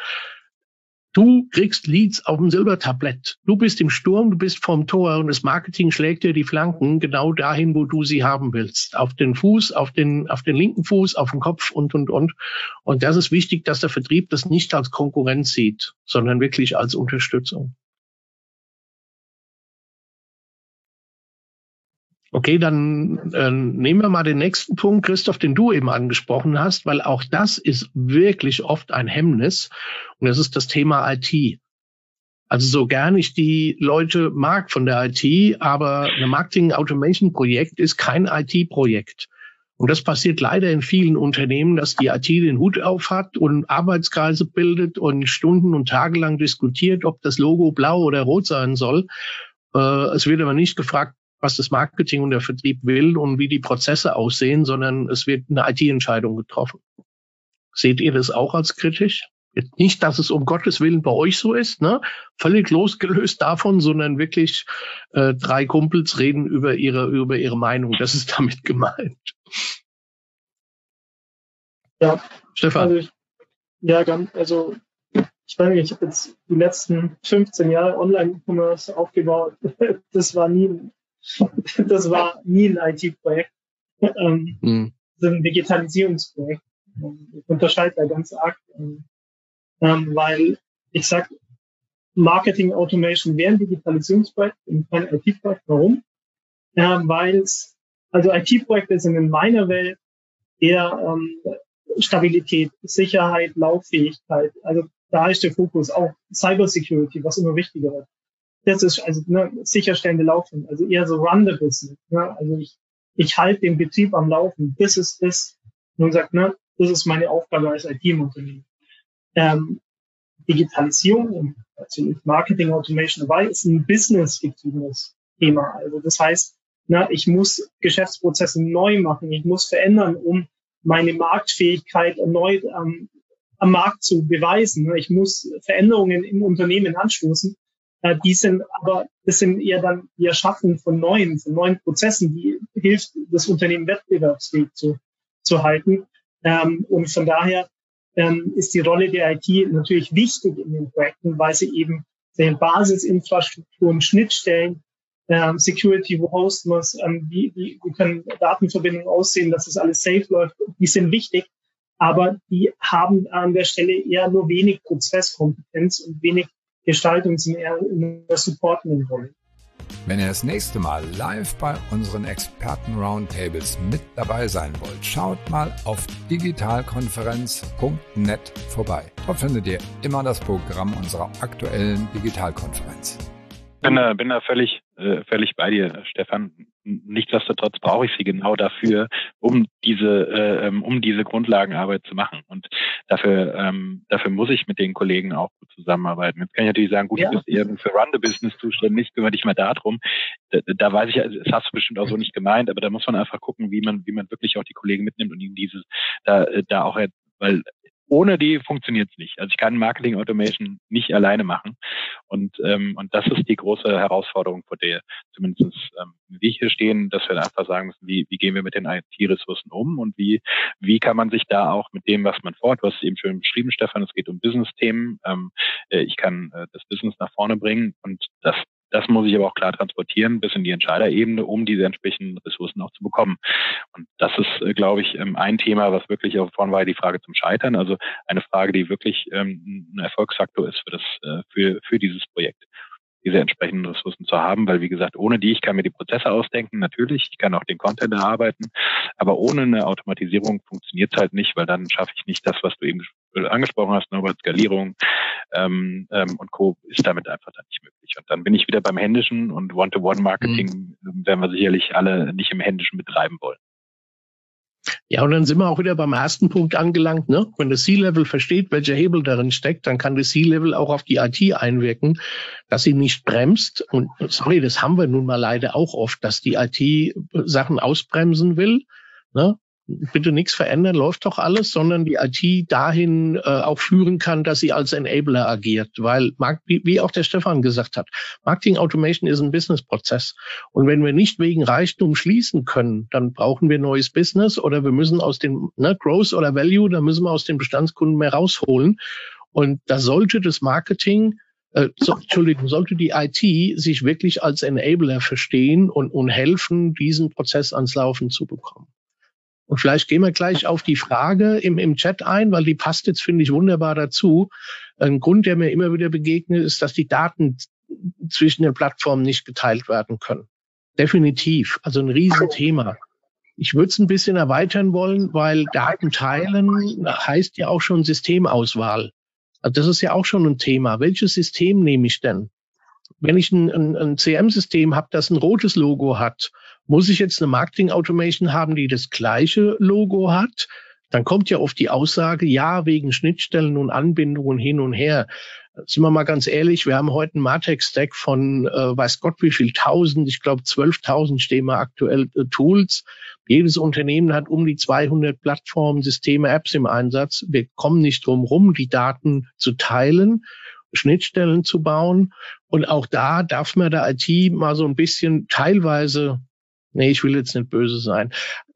du kriegst Leads auf dem Silbertablett. Du bist im Sturm, du bist vorm Tor und das Marketing schlägt dir die Flanken genau dahin, wo du sie haben willst. Auf den Fuß, auf den, auf den linken Fuß, auf den Kopf und, und, und. Und das ist wichtig, dass der Vertrieb das nicht als Konkurrenz sieht, sondern wirklich als Unterstützung. Okay, dann äh, nehmen wir mal den nächsten Punkt, Christoph, den du eben angesprochen hast, weil auch das ist wirklich oft ein Hemmnis und das ist das Thema I T. Also so gern ich die Leute mag von der I T, aber ein Marketing-Automation-Projekt ist kein I T-Projekt. Und das passiert leider in vielen Unternehmen, dass die I T den Hut auf hat und Arbeitskreise bildet und Stunden und Tage lang diskutiert, ob das Logo blau oder rot sein soll. Äh, es wird aber nicht gefragt, was das Marketing und der Vertrieb will und wie die Prozesse aussehen, sondern es wird eine I T-Entscheidung getroffen. Seht ihr das auch als kritisch? Jetzt nicht, dass es um Gottes Willen bei euch so ist, ne? Völlig losgelöst davon, sondern wirklich äh, drei Kumpels reden über ihre über ihre Meinung. Das ist damit gemeint. Ja, Stefan. Also ich, ja, ganz, also ich weiß nicht, ich habe jetzt die letzten fünfzehn Jahre Online-E-Commerce aufgebaut. Das war nie ein Das war nie ein I T-Projekt. Ähm, mhm. Das ist ein Digitalisierungsprojekt. Ich unterscheide da ganz arg, ähm, weil ich sage, Marketing Automation wäre ein Digitalisierungsprojekt und kein I T-Projekt. Warum? Ja, weil es, also I T-Projekte sind in meiner Welt eher ähm, Stabilität, Sicherheit, Lauffähigkeit. Also da ist der Fokus auch Cybersecurity, was immer wichtiger wird. Das ist also ne, sicherstellende Laufen, also eher so run the business. Ne? Also ich ich halte den Betrieb am Laufen. Das ist das. Und sagt, ne, das ist meine Aufgabe als I T im Unternehmen. Ähm, Digitalisierung und natürlich Marketing Automation dabei ist ein business-getriebenes Thema. Also das heißt, ne, ich muss Geschäftsprozesse neu machen, ich muss verändern, um meine Marktfähigkeit erneut ähm, am Markt zu beweisen. Ne? Ich muss Veränderungen im Unternehmen anstoßen. Die sind aber, das sind eher dann die Erschaffung von neuen, von neuen Prozessen, die hilft, das Unternehmen wettbewerbsfähig zu, zu halten. Ähm, und von daher ähm, ist die Rolle der I T natürlich wichtig in den Projekten, weil sie eben den Basisinfrastrukturen, Schnittstellen, ähm, Security, wo hosten wir es, ähm, wie, wie, wie können Datenverbindungen aussehen, dass das alles safe läuft, die sind wichtig. Aber die haben an der Stelle eher nur wenig Prozesskompetenz und wenig Gestaltung, sind eher in der supportenden Rolle. Wenn ihr das nächste Mal live bei unseren Experten-Roundtables mit dabei sein wollt, schaut mal auf digitalkonferenz punkt net vorbei. Dort findet ihr immer das Programm unserer aktuellen Digitalkonferenz. bin da, bin da völlig, äh, völlig bei dir, Stefan. Nichtsdestotrotz brauche ich sie genau dafür, um diese, äh, um diese Grundlagenarbeit zu machen. Und dafür, ähm, dafür muss ich mit den Kollegen auch gut zusammenarbeiten. Jetzt kann ich natürlich sagen, gut, ja. Du bist eher für Run the Business zuständig, kümmere dich mal darum. Da, da weiß ich, das hast du bestimmt auch so nicht gemeint, aber da muss man einfach gucken, wie man, wie man wirklich auch die Kollegen mitnimmt und ihnen dieses, da, da auch, weil ohne die funktioniert es nicht. Also ich kann Marketing Automation nicht alleine machen. Und ähm, und das ist die große Herausforderung, vor der zumindest ähm, wir hier stehen, dass wir einfach sagen müssen, wie, wie gehen wir mit den I T-Ressourcen um und wie wie kann man sich da auch mit dem, was man vorhat, du hast es eben schön beschrieben, Stefan, es geht um Business-Themen. Ähm, äh, ich kann äh, das Business nach vorne bringen und das Das muss ich aber auch klar transportieren bis in die Entscheiderebene, um diese entsprechenden Ressourcen auch zu bekommen. Und das ist, äh, glaube ich, ähm, ein Thema, was wirklich auch vorhin war, die Frage zum Scheitern. Also eine Frage, die wirklich ähm, ein Erfolgsfaktor ist für das, äh, für, für dieses Projekt, diese entsprechenden Ressourcen zu haben, weil wie gesagt, ohne die, ich kann mir die Prozesse ausdenken, natürlich, ich kann auch den Content erarbeiten, aber ohne eine Automatisierung funktioniert es halt nicht, weil dann schaffe ich nicht das, was du eben angesprochen hast, Norbert, Skalierung ähm, ähm, und Co. ist damit einfach dann nicht möglich. Und dann bin ich wieder beim Händischen und One-to-One-Marketing mhm. werden wir sicherlich alle nicht im Händischen betreiben wollen. Ja, und dann sind wir auch wieder beim ersten Punkt angelangt, ne? Wenn das C-Level versteht, welcher Hebel darin steckt, dann kann das C-Level auch auf die I T einwirken, dass sie nicht bremst. Und sorry, das haben wir nun mal leider auch oft, dass die I T Sachen ausbremsen will, ne? Bitte nichts verändern, läuft doch alles, sondern die I T dahin äh, auch führen kann, dass sie als Enabler agiert. Weil, wie, wie auch der Stefan gesagt hat, Marketing Automation ist ein Businessprozess. Und wenn wir nicht wegen Reichtum schließen können, dann brauchen wir neues Business oder wir müssen aus dem ne, Growth oder Value, da müssen wir aus den Bestandskunden mehr rausholen. Und da sollte das Marketing, äh, so, Entschuldigung, sollte die I T sich wirklich als Enabler verstehen und, und helfen, diesen Prozess ans Laufen zu bekommen. Und vielleicht gehen wir gleich auf die Frage im, im Chat ein, weil die passt jetzt, finde ich, wunderbar dazu. Ein Grund, der mir immer wieder begegnet, ist, dass die Daten zwischen den Plattformen nicht geteilt werden können. Definitiv. Also ein Riesenthema. Ich würde es ein bisschen erweitern wollen, weil Daten teilen heißt ja auch schon Systemauswahl. Also das ist ja auch schon ein Thema. Welches System nehme ich denn? Wenn ich ein, ein, ein C M-System habe, das ein rotes Logo hat, muss ich jetzt eine Marketing-Automation haben, die das gleiche Logo hat? Dann kommt ja oft die Aussage, ja, wegen Schnittstellen und Anbindungen hin und her. Sind wir mal ganz ehrlich, wir haben heute einen Martech-Stack von äh, weiß Gott wie viel tausend, ich glaube zwölftausend stehen wir aktuell äh, Tools. Jedes Unternehmen hat um die zweihundert Plattformen, Systeme, Apps im Einsatz. Wir kommen nicht drum rum, die Daten zu teilen, Schnittstellen zu bauen. Und auch da darf man der I T mal so ein bisschen teilweise, nee, ich will jetzt nicht böse sein,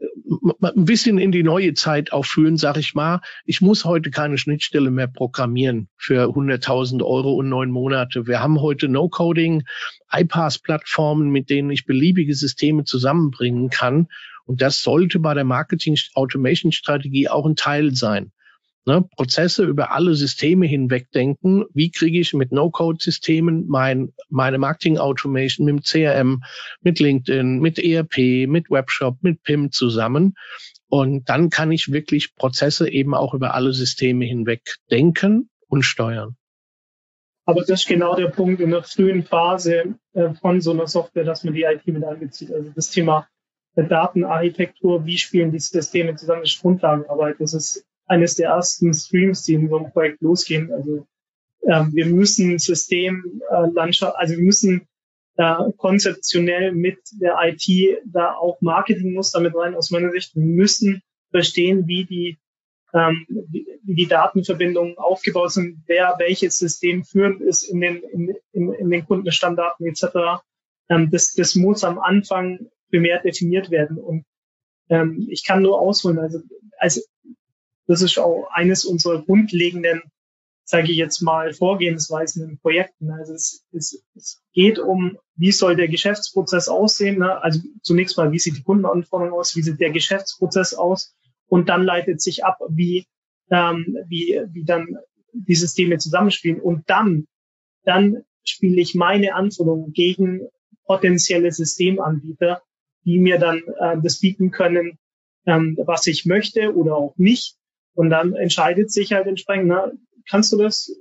ein bisschen in die neue Zeit auch führen, sag ich mal. Ich muss heute keine Schnittstelle mehr programmieren für hunderttausend Euro und neun Monate. Wir haben heute No-Coding, I P A S-Plattformen, mit denen ich beliebige Systeme zusammenbringen kann. Und das sollte bei der Marketing-Automation-Strategie auch ein Teil sein. Ne, Prozesse über alle Systeme hinweg denken. Wie kriege ich mit No-Code-Systemen mein, meine Marketing-Automation mit dem C R M, mit LinkedIn, mit E R P, mit Webshop, mit P I M zusammen? Und dann kann ich wirklich Prozesse eben auch über alle Systeme hinweg denken und steuern. Aber das ist genau der Punkt in der frühen Phase äh, von so einer Software, dass man die I T mit einbezieht. Also das Thema der Datenarchitektur, wie spielen die Systeme zusammen, das ist Grundlagenarbeit. Das ist eines der ersten Streams, die in so einem Projekt losgehen. Also ähm, wir müssen Systemlandschaft, äh, also wir müssen äh, konzeptionell mit der I T da auch Marketingmuster mit rein, aus meiner Sicht. Wir müssen verstehen, wie die ähm, wie, wie die Datenverbindungen aufgebaut sind, wer welches System führend ist in den in, in, in den Kundenstammdaten et cetera. Ähm, das, das muss am Anfang primär definiert werden. Und ähm, ich kann nur ausholen, also also das ist auch eines unserer grundlegenden, sage ich jetzt mal, Vorgehensweisen in Projekten. Also es, es, es geht um, wie soll der Geschäftsprozess aussehen? Ne? Also zunächst mal, wie sieht die Kundenanforderung aus? Wie sieht der Geschäftsprozess aus? Und dann leitet sich ab, wie, ähm, wie, wie dann die Systeme zusammenspielen. Und dann, dann spiele ich meine Anforderungen gegen potenzielle Systemanbieter, die mir dann äh, das bieten können, ähm, was ich möchte oder auch nicht. Und dann entscheidet sich halt entsprechend, na, kannst du das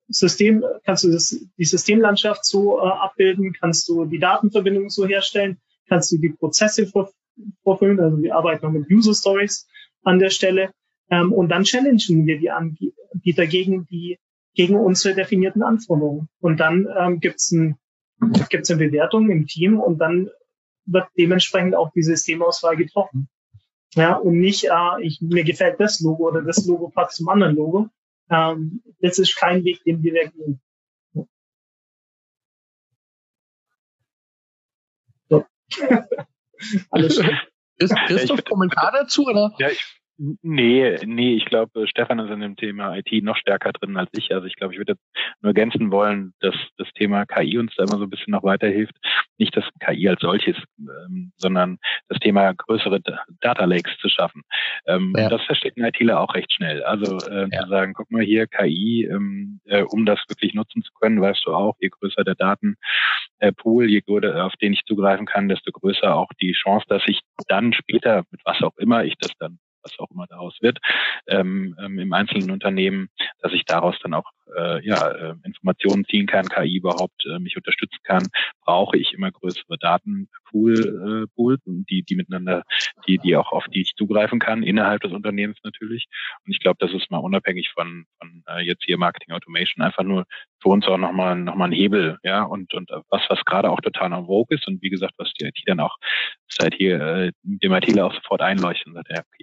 System, kannst du das, die Systemlandschaft so äh, abbilden, kannst du die Datenverbindung so herstellen, kannst du die Prozesse vor, vorfüllen, also wir arbeiten noch mit User Stories an der Stelle, ähm, und dann challengen wir die Anbieter gegen die, gegen unsere definierten Anforderungen. Und dann ähm, gibt's ein, gibt's eine Bewertung im Team und dann wird dementsprechend auch die Systemauswahl getroffen. Ja, und nicht, äh, ich, mir gefällt das Logo oder das Logo passt zum anderen Logo. Ähm, das ist kein Weg, den wir gehen. So. Alles schön. Ist, ist ja, das Kommentar dazu, oder? Ja, ich, nee, nee, ich glaube, Stefan ist in dem Thema I T noch stärker drin als ich. Also ich glaube, ich würde jetzt nur ergänzen wollen, dass das Thema K I uns da immer so ein bisschen noch weiterhilft. Nicht das K I als solches, ähm, sondern das Thema größere Data Lakes zu schaffen. Ähm, ja. Das versteht ein ITler auch recht schnell. Also äh, ja. zu sagen, guck mal hier, K I, ähm, äh, um das wirklich nutzen zu können, weißt du auch, je größer der Datenpool, je größer, auf den ich zugreifen kann, desto größer auch die Chance, dass ich dann später, mit was auch immer ich das dann was auch immer daraus wird, ähm, ähm, im einzelnen Unternehmen, dass ich daraus dann auch äh, ja äh, Informationen ziehen kann, K I überhaupt äh, mich unterstützen kann, brauche ich immer größere Datenpool, äh, Pools, die die miteinander, die die auch auf die ich zugreifen kann innerhalb des Unternehmens natürlich. Und ich glaube, das ist mal unabhängig von von äh, jetzt hier Marketing Automation einfach nur für uns auch nochmal noch mal ein Hebel, ja, und und was was gerade auch total en vogue ist und wie gesagt, was die I T dann auch seit hier äh, dem ITler auch sofort einleuchtet und sagt, ja, okay.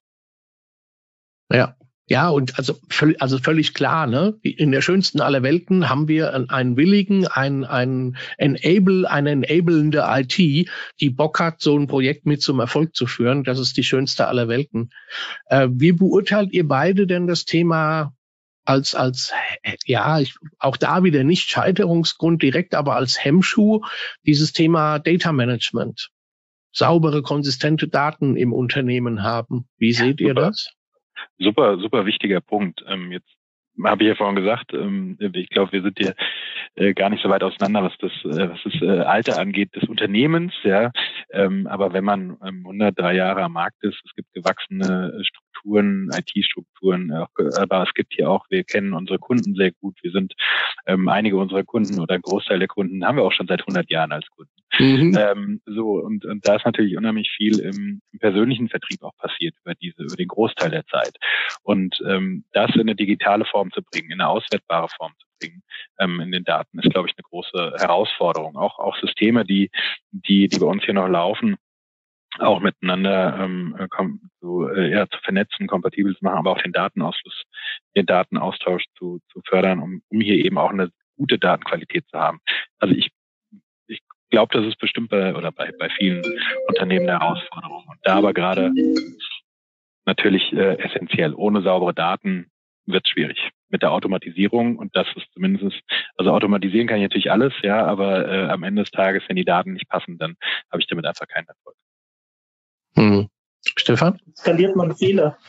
Ja, ja, und also, also völlig klar, ne? In der schönsten aller Welten haben wir einen willigen, einen, einen Enable, eine enablende I T, die Bock hat, so ein Projekt mit zum Erfolg zu führen. Das ist die schönste aller Welten. Äh, wie beurteilt ihr beide denn das Thema als, als, ja, ich, auch da wieder nicht Scheiterungsgrund direkt, aber als Hemmschuh, dieses Thema Data Management? Saubere, konsistente Daten im Unternehmen haben. Wie seht ihr das? Super, super wichtiger Punkt. Ähm, jetzt habe ich ja vorhin gesagt, ähm, ich glaube, wir sind hier äh, gar nicht so weit auseinander, was das, äh, was das äh, Alter angeht des Unternehmens. Ja, ähm, aber wenn man ähm, hundertdrei Jahre am Markt ist, es gibt gewachsene Strukturen, I T-Strukturen, äh, aber es gibt hier auch, wir kennen unsere Kunden sehr gut. Wir sind ähm, einige unserer Kunden oder ein Großteil der Kunden haben wir auch schon seit hundert Jahren als Kunden. Mhm. Ähm, so und, und da ist natürlich unheimlich viel im, im persönlichen Vertrieb auch passiert über diese über den Großteil der Zeit und ähm, das in eine digitale Form zu bringen, in eine auswertbare Form zu bringen, ähm, in den Daten ist, glaube ich, eine große Herausforderung. Auch auch Systeme, die die die bei uns hier noch laufen, auch miteinander ähm, so, äh, ja, zu vernetzen, kompatibel zu machen, aber auch den Datenausfluss, den Datenaustausch zu, zu fördern, um, um hier eben auch eine gute Datenqualität zu haben. Also ich Ich glaube, das ist bestimmt bei oder bei, bei vielen Unternehmen eine Herausforderung. Und da aber gerade natürlich äh, essentiell. Ohne saubere Daten wird es schwierig. Mit der Automatisierung, und das ist zumindest, also automatisieren kann ich natürlich alles, ja, aber äh, am Ende des Tages, wenn die Daten nicht passen, dann habe ich damit einfach keinen Erfolg. Hm. Stefan? Skaliert man Fehler.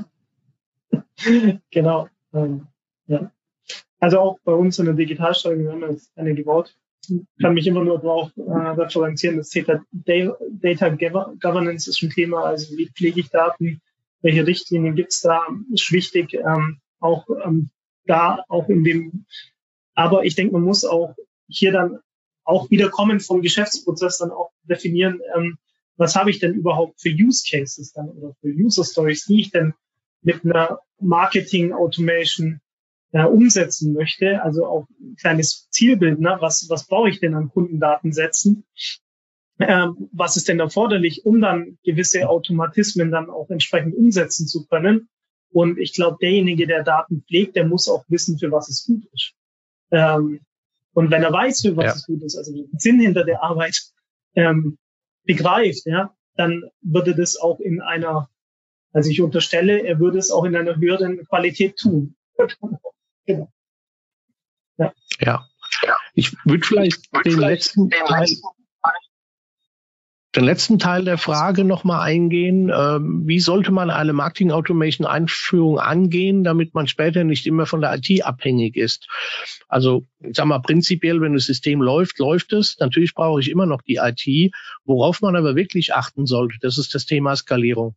Genau. Ähm, ja. Also auch bei uns in der Digitalsteuerung, wir haben jetzt eine gebaut. Ich kann mich immer nur darauf äh, referenzieren, das Thema Data Governance ist ein Thema, also wie pflege ich Daten, welche Richtlinien gibt es da, ist wichtig, ähm, auch ähm, da, auch in dem, aber ich denke, man muss auch hier dann auch wieder kommen vom Geschäftsprozess dann auch definieren, ähm, was habe ich denn überhaupt für Use Cases dann oder für User Stories, die ich denn mit einer Marketing Automation äh, umsetzen möchte, also auch ein kleines Zielbild, ne? was, was brauche ich denn an Kundendatensätzen, ähm, was ist denn erforderlich, um dann gewisse Automatismen dann auch entsprechend umsetzen zu können. Und ich glaube, derjenige, der Daten pflegt, der muss auch wissen, für was es gut ist. Ähm, und wenn er weiß, für was ja. es gut ist, also den Sinn hinter der Arbeit ähm, begreift, ja, dann würde das auch in einer, also ich unterstelle, er würde es auch in einer höheren Qualität tun. Genau. Ja. ja. Ich würde vielleicht den, vielleicht letzten den, Teil, den letzten Teil der Frage nochmal eingehen. Ähm, wie sollte man eine Marketing Automation Einführung angehen, damit man später nicht immer von der I T abhängig ist? Also, ich sag mal, prinzipiell, wenn das System läuft, läuft es. Natürlich brauche ich immer noch die I T. Worauf man aber wirklich achten sollte, das ist das Thema Skalierung.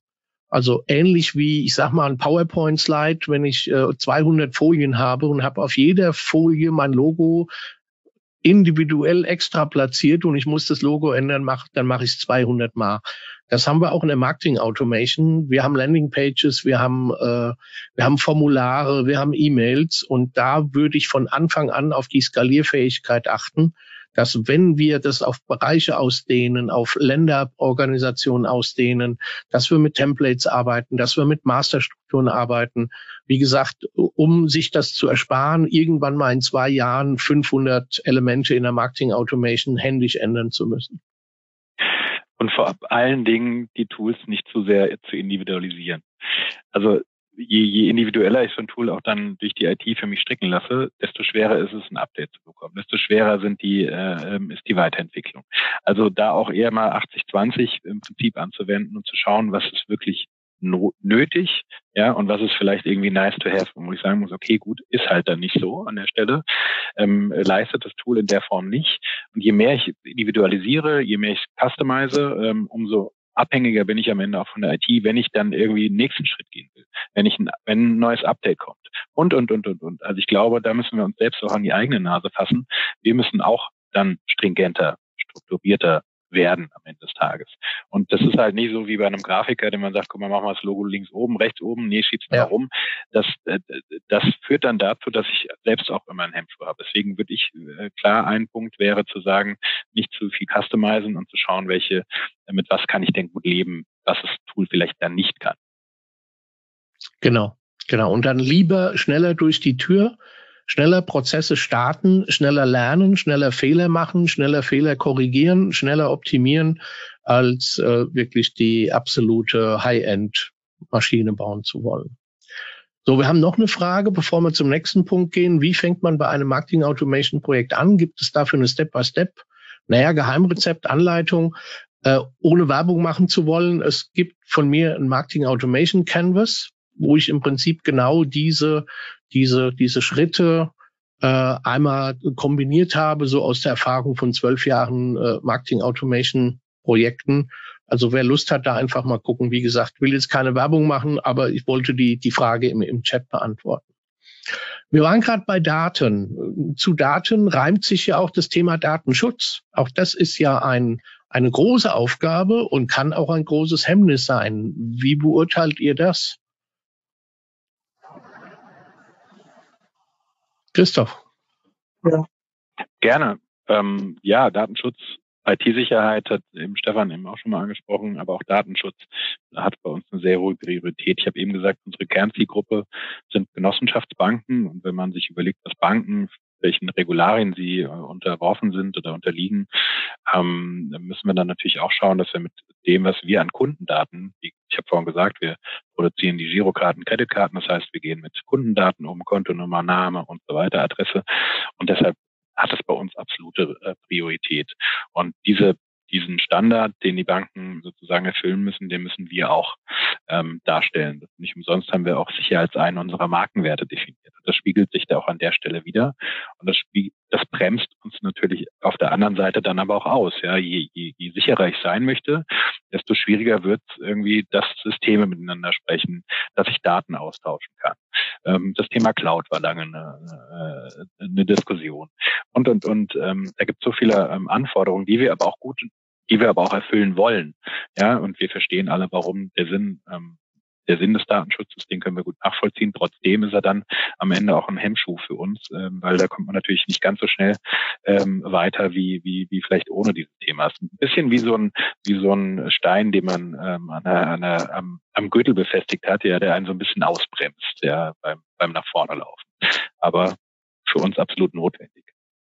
Also ähnlich wie, ich sag mal, ein PowerPoint-Slide, wenn ich äh, zweihundert Folien habe und habe auf jeder Folie mein Logo individuell extra platziert und ich muss das Logo ändern, mach, dann mache ich es zweihundert Mal. Das haben wir auch in der Marketing Automation. Wir haben Landingpages, wir haben äh, wir haben Formulare, wir haben E-Mails und da würde ich von Anfang an auf die Skalierfähigkeit achten, dass wenn wir das auf Bereiche ausdehnen, auf Länderorganisationen ausdehnen, dass wir mit Templates arbeiten, dass wir mit Masterstrukturen arbeiten. Wie gesagt, um sich das zu ersparen, irgendwann mal in zwei Jahren fünfhundert Elemente in der Marketing Automation händisch ändern zu müssen. Und vor allen Dingen die Tools nicht zu sehr zu individualisieren. Also je, je individueller ich so ein Tool auch dann durch die I T für mich stricken lasse, desto schwerer ist es, ein Update zu bekommen. Desto schwerer sind die, äh, ist die Weiterentwicklung. Also da auch eher mal achtzig zwanzig im Prinzip anzuwenden und zu schauen, was ist wirklich no- nötig, ja, und was ist vielleicht irgendwie nice to have, wo ich sagen muss, okay, gut, ist halt dann nicht so an der Stelle, ähm, leistet das Tool in der Form nicht. Und je mehr ich individualisiere, je mehr ich customize, ähm, umso abhängiger bin ich am Ende auch von der I T, wenn ich dann irgendwie den nächsten Schritt gehen will, wenn ich ein, wenn ein neues Update kommt und, und, und, und, und. Also ich glaube, da müssen wir uns selbst auch an die eigene Nase fassen. Wir müssen auch dann stringenter, strukturierter werden am Ende des Tages. Und das ist halt nicht so wie bei einem Grafiker, dem man sagt, guck mal, machen wir das Logo links oben, rechts oben, nee, schieb's mal Ja. rum. Das, das führt dann dazu, dass ich selbst auch immer einen Hemmschuh habe. Deswegen würde ich, klar, ein Punkt wäre zu sagen, nicht zu viel customizen und zu schauen, welche, mit was kann ich denn gut leben, was das Tool vielleicht dann nicht kann. Genau, genau. Und dann lieber schneller durch die Tür, schneller Prozesse starten, schneller lernen, schneller Fehler machen, schneller Fehler korrigieren, schneller optimieren, als äh, wirklich die absolute High-End-Maschine bauen zu wollen. So, wir haben noch eine Frage, bevor wir zum nächsten Punkt gehen. Wie fängt man bei einem Marketing-Automation-Projekt an? Gibt es dafür eine Step-by-Step? Naja, Geheimrezept, Anleitung, äh, ohne Werbung machen zu wollen. Es gibt von mir ein Marketing-Automation-Canvas, wo ich im Prinzip genau diese diese diese Schritte äh, einmal kombiniert habe, so aus der Erfahrung von zwölf Jahren äh, Marketing-Automation-Projekten. Also wer Lust hat, da einfach mal gucken. Wie gesagt, will jetzt keine Werbung machen, aber ich wollte die die Frage im, im Chat beantworten. Wir waren gerade bei Daten. Zu Daten reimt sich ja auch das Thema Datenschutz. Auch das ist ja ein eine große Aufgabe und kann auch ein großes Hemmnis sein. Wie beurteilt ihr das? Christoph. Ja. Gerne. Ähm, ja, Datenschutz, I T-Sicherheit hat eben Stefan eben auch schon mal angesprochen, aber auch Datenschutz hat bei uns eine sehr hohe Priorität. Ich habe eben gesagt, unsere Kernzielgruppe sind Genossenschaftsbanken und wenn man sich überlegt, was Banken, welchen Regularien sie äh, unterworfen sind oder unterliegen, ähm, müssen wir dann natürlich auch schauen, dass wir mit dem, was wir an Kundendaten, ich habe vorhin gesagt, wir produzieren die Girokarten, Kreditkarten, das heißt, wir gehen mit Kundendaten um, Kontonummer, Name und so weiter, Adresse und deshalb hat es bei uns absolute äh, Priorität. Und diese diesen Standard, den die Banken sozusagen erfüllen müssen, den müssen wir auch ähm, darstellen. Nicht umsonst haben wir auch Sicherheit als einen unserer Markenwerte definiert. Das spiegelt sich da auch an der Stelle wieder. Und das, spiegelt, das bremst uns natürlich auf der anderen Seite dann aber auch aus. Ja, je, je, je sicherer ich sein möchte, desto schwieriger wird es irgendwie, dass Systeme miteinander sprechen, dass ich Daten austauschen kann. Ähm, das Thema Cloud war lange eine, eine Diskussion. Und, und, und ähm, da gibt es so viele ähm, Anforderungen, die wir aber auch gut die wir aber auch erfüllen wollen. Ja, und wir verstehen alle, warum der Sinn, ähm, der Sinn des Datenschutzes, den können wir gut nachvollziehen. Trotzdem ist er dann am Ende auch ein Hemmschuh für uns, ähm, weil da kommt man natürlich nicht ganz so schnell ähm, weiter wie, wie, wie vielleicht ohne dieses Thema. Es ist ein bisschen wie so ein, wie so ein Stein, den man ähm, an einer, an einer, am, am Gürtel befestigt hat, ja, der einen so ein bisschen ausbremst, ja, beim, beim nach vorne laufen. Aber für uns absolut notwendig.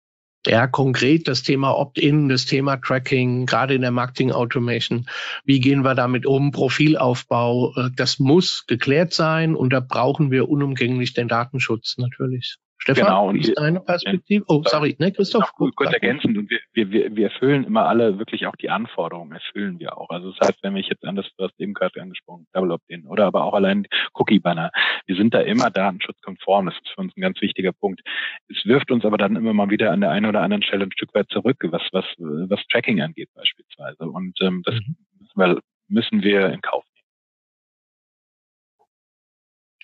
Ja, konkret das Thema Opt-in, das Thema Tracking, gerade in der Marketing Automation. Wie gehen wir damit um? Profilaufbau, das muss geklärt sein und da brauchen wir unumgänglich den Datenschutz natürlich. Stefan, genau, wie ist deine Perspektive? Oh, sorry, ne, Christoph? Gut, gut ergänzend und wir, wir, wir erfüllen immer alle wirklich auch die Anforderungen, erfüllen wir auch. Also das heißt, wenn ich jetzt an das, was eben gerade angesprochen, Double Opt-in oder aber auch allein Cookie-Banner, wir sind da immer datenschutzkonform, das ist für uns ein ganz wichtiger Punkt. Es wirft uns aber dann immer mal wieder an der einen oder anderen Stelle ein Stück weit zurück, was, was, was Tracking angeht beispielsweise und ähm, das mhm. müssen wir, müssen wir in Kauf nehmen.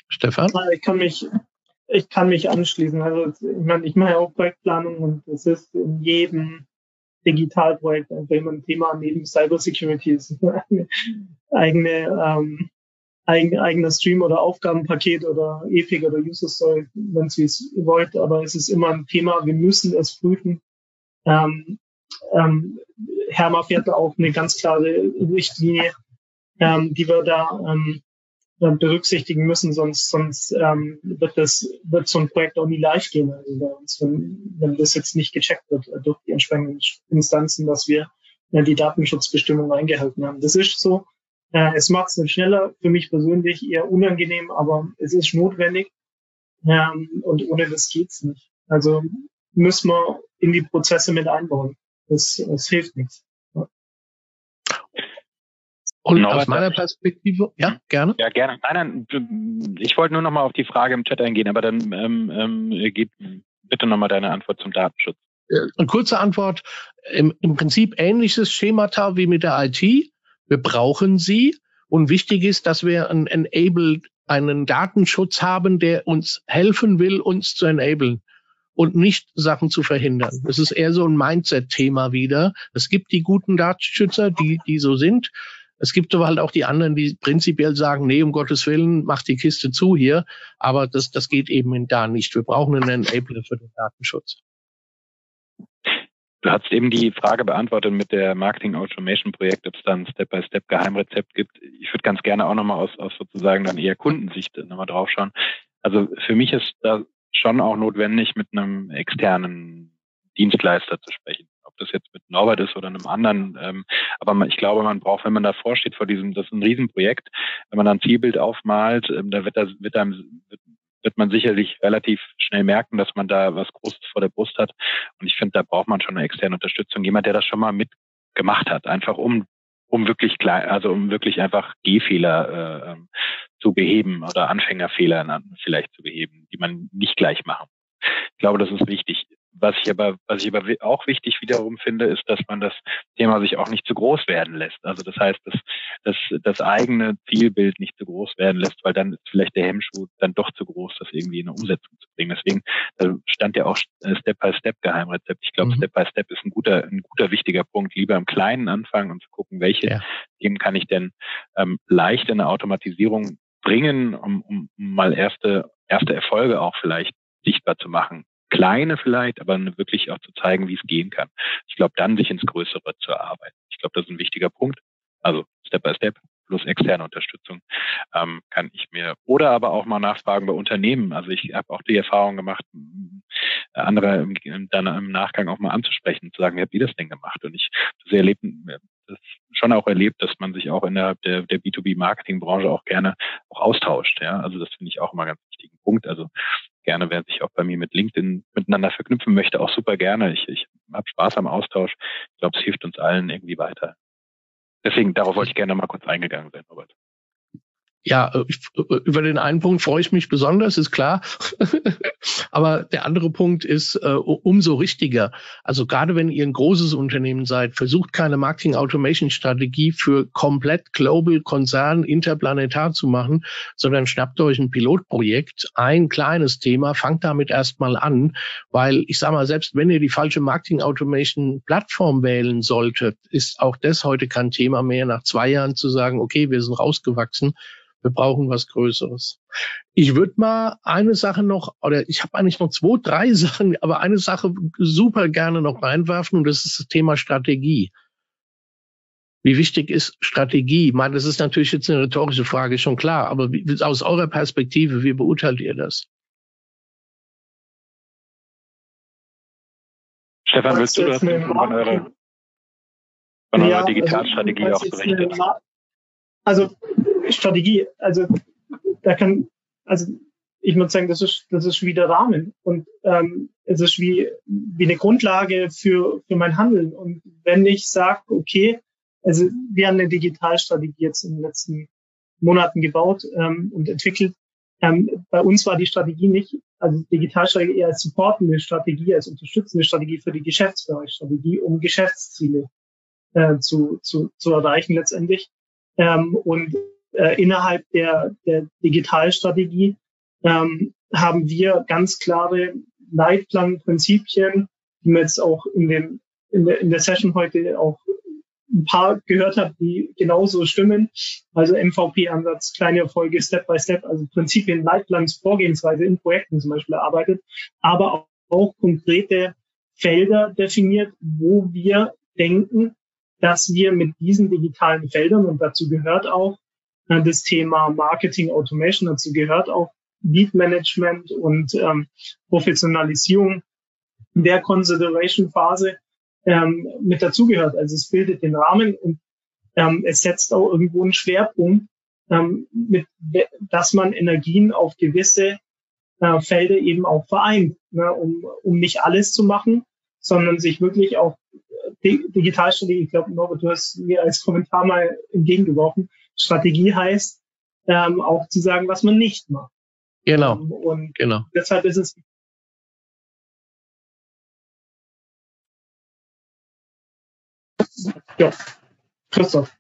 Stefan? Ich kann mich, ich kann mich anschließen. Also ich meine, ich mache ja auch Projektplanung und es ist in jedem Digitalprojekt einfach immer ein Thema neben Cybersecurity. Es ist eine eigene, ähm, eigen, eigener Stream oder Aufgabenpaket oder E P I C oder User Story, wenn Sie es wollt, aber es ist immer ein Thema. Wir müssen es prüfen. Ähm, ähm, Herma fährt da auch eine ganz klare Richtlinie, ähm, die wir da ähm, berücksichtigen müssen, sonst sonst ähm, wird das wird so ein Projekt auch nie live gehen. Also bei uns, wenn, wenn das jetzt nicht gecheckt wird äh, durch die entsprechenden Instanzen, dass wir äh, die Datenschutzbestimmungen eingehalten haben. Das ist so. Äh, es macht es nicht schneller, für mich persönlich eher unangenehm, aber es ist notwendig ähm, und ohne das geht's nicht. Also müssen wir in die Prozesse mit einbauen. Das, das hilft nichts. Ja. Und Norbert, aus meiner Perspektive, ja, gerne. Ja, gerne. Nein, nein, ich wollte nur noch mal auf die Frage im Chat eingehen, aber dann ähm, ähm, gib bitte noch mal deine Antwort zum Datenschutz. Eine kurze Antwort. Im, im Prinzip ähnliches Schemata wie mit der I T. Wir brauchen sie. Und wichtig ist, dass wir ein Enable, einen Datenschutz haben, der uns helfen will, uns zu enablen und nicht Sachen zu verhindern. Das ist eher so ein Mindset-Thema wieder. Es gibt die guten Datenschützer, die, die so sind. Es gibt aber halt auch die anderen, die prinzipiell sagen, nee, um Gottes Willen, mach die Kiste zu hier. Aber das, das geht eben da nicht. Wir brauchen einen Enabler für den Datenschutz. Du hast eben die Frage beantwortet mit der Marketing Automation Projekt, ob es dann Step-by-Step Geheimrezept gibt. Ich würde ganz gerne auch nochmal aus, aus sozusagen dann eher Kundensicht nochmal draufschauen. Also für mich ist da schon auch notwendig, mit einem externen Dienstleister zu sprechen. Ob das jetzt mit Norbert ist oder einem anderen. Ähm, aber man, ich glaube, man braucht, wenn man davor steht vor diesem, das ist ein Riesenprojekt, wenn man dann ein Zielbild aufmalt, ähm, da wird, das, wird, einem, wird, wird man sicherlich relativ schnell merken, dass man da was Großes vor der Brust hat. Und ich finde, da braucht man schon eine externe Unterstützung. Jemand, der das schon mal mitgemacht hat, einfach um um wirklich klein, also um wirklich einfach Gehfehler äh, zu beheben oder Anfängerfehler vielleicht zu beheben, die man nicht gleich machen. Ich glaube, das ist wichtig. Was ich aber, was ich aber auch wichtig wiederum finde, ist, dass man das Thema sich auch nicht zu groß werden lässt. Also das heißt, dass, dass das eigene Zielbild nicht zu groß werden lässt, weil dann ist vielleicht der Hemmschuh dann doch zu groß, das irgendwie in eine Umsetzung zu bringen. Deswegen da stand ja auch Step-by-Step-Geheimrezept. Ich glaube, mhm. Step-by-Step ist ein guter, ein guter, wichtiger Punkt. Lieber im Kleinen anfangen und zu gucken, welche ja. Themen kann ich denn ähm, leicht in eine Automatisierung bringen, um, um mal erste, erste Erfolge auch vielleicht sichtbar zu machen. Kleine vielleicht, aber wirklich auch zu zeigen, wie es gehen kann. Ich glaube, dann sich ins Größere zu erarbeiten. Ich glaube, das ist ein wichtiger Punkt. Also Step by Step plus externe Unterstützung ähm, kann ich mir oder aber auch mal nachfragen bei Unternehmen. Also ich habe auch die Erfahrung gemacht, andere im, dann im Nachgang auch mal anzusprechen, zu sagen, wie habt ihr das denn gemacht? Und ich habe das erlebt, das schon auch erlebt, dass man sich auch innerhalb der, der B zwei B-Marketing-Branche auch gerne auch austauscht. Ja, also das finde ich auch immer einen ganz wichtigen Punkt. Also gerne, wer sich auch bei mir mit LinkedIn miteinander verknüpfen möchte, auch super gerne. Ich, ich habe Spaß am Austausch. Ich glaube, es hilft uns allen irgendwie weiter. Deswegen, darauf wollte ich gerne mal kurz eingegangen sein, Robert. Ja, über den einen Punkt freue ich mich besonders, ist klar. Aber der andere Punkt ist äh, umso richtiger. Also gerade wenn ihr ein großes Unternehmen seid, versucht keine Marketing-Automation-Strategie für komplett Global Konzern interplanetar zu machen, sondern schnappt euch ein Pilotprojekt, ein kleines Thema, fangt damit erstmal an, weil ich sage mal, selbst wenn ihr die falsche Marketing-Automation-Plattform wählen solltet, ist auch das heute kein Thema mehr, nach zwei Jahren zu sagen, okay, wir sind rausgewachsen. Wir brauchen was Größeres. Ich würde mal eine Sache noch, oder ich habe eigentlich noch zwei, drei Sachen, aber eine Sache super gerne noch reinwerfen und das ist das Thema Strategie. Wie wichtig ist Strategie? Ich meine, das ist natürlich jetzt eine rhetorische Frage, schon klar, aber wie, aus eurer Perspektive, wie beurteilt ihr das? Stefan, willst du das von eurer, von eurer ja, Digitalstrategie also, auch berichten? Also Strategie, also da kann, also ich würde sagen, das ist das ist wie der Rahmen und ähm, es ist wie wie eine Grundlage für für mein Handeln. Und wenn ich sage, okay, also wir haben eine Digitalstrategie jetzt in den letzten Monaten gebaut ähm, und entwickelt. Ähm, bei uns war die Strategie nicht, also Digitalstrategie eher als supportende Strategie, als unterstützende Strategie für die Geschäftsbereichsstrategie, um Geschäftsziele äh, zu zu zu erreichen letztendlich. Ähm, und äh, innerhalb der, der Digitalstrategie ähm, haben wir ganz klare Leitplanprinzipien, die man jetzt auch in, dem, in, der, in der Session heute auch ein paar gehört habe, die genauso stimmen. Also M V P-Ansatz, kleine Erfolge, Step by Step, also Prinzipien, Leitplans, Vorgehensweise in Projekten zum Beispiel erarbeitet, aber auch, auch konkrete Felder definiert, wo wir denken, dass wir mit diesen digitalen Feldern, und dazu gehört auch äh, das Thema Marketing Automation, dazu gehört auch Lead Management und ähm, Professionalisierung der Consideration Phase ähm, mit dazugehört. Also es bildet den Rahmen und ähm, es setzt auch irgendwo einen Schwerpunkt, ähm, mit, dass man Energien auf gewisse äh, Felder eben auch vereint, ne, um, um nicht alles zu machen, sondern sich wirklich auch die Digitalstrategie, ich glaube, Norbert, du hast mir als Kommentar mal entgegengeworfen, Strategie heißt ähm, auch zu sagen, was man nicht macht. Genau. Ähm, und genau. deshalb ist es ja, Christoph.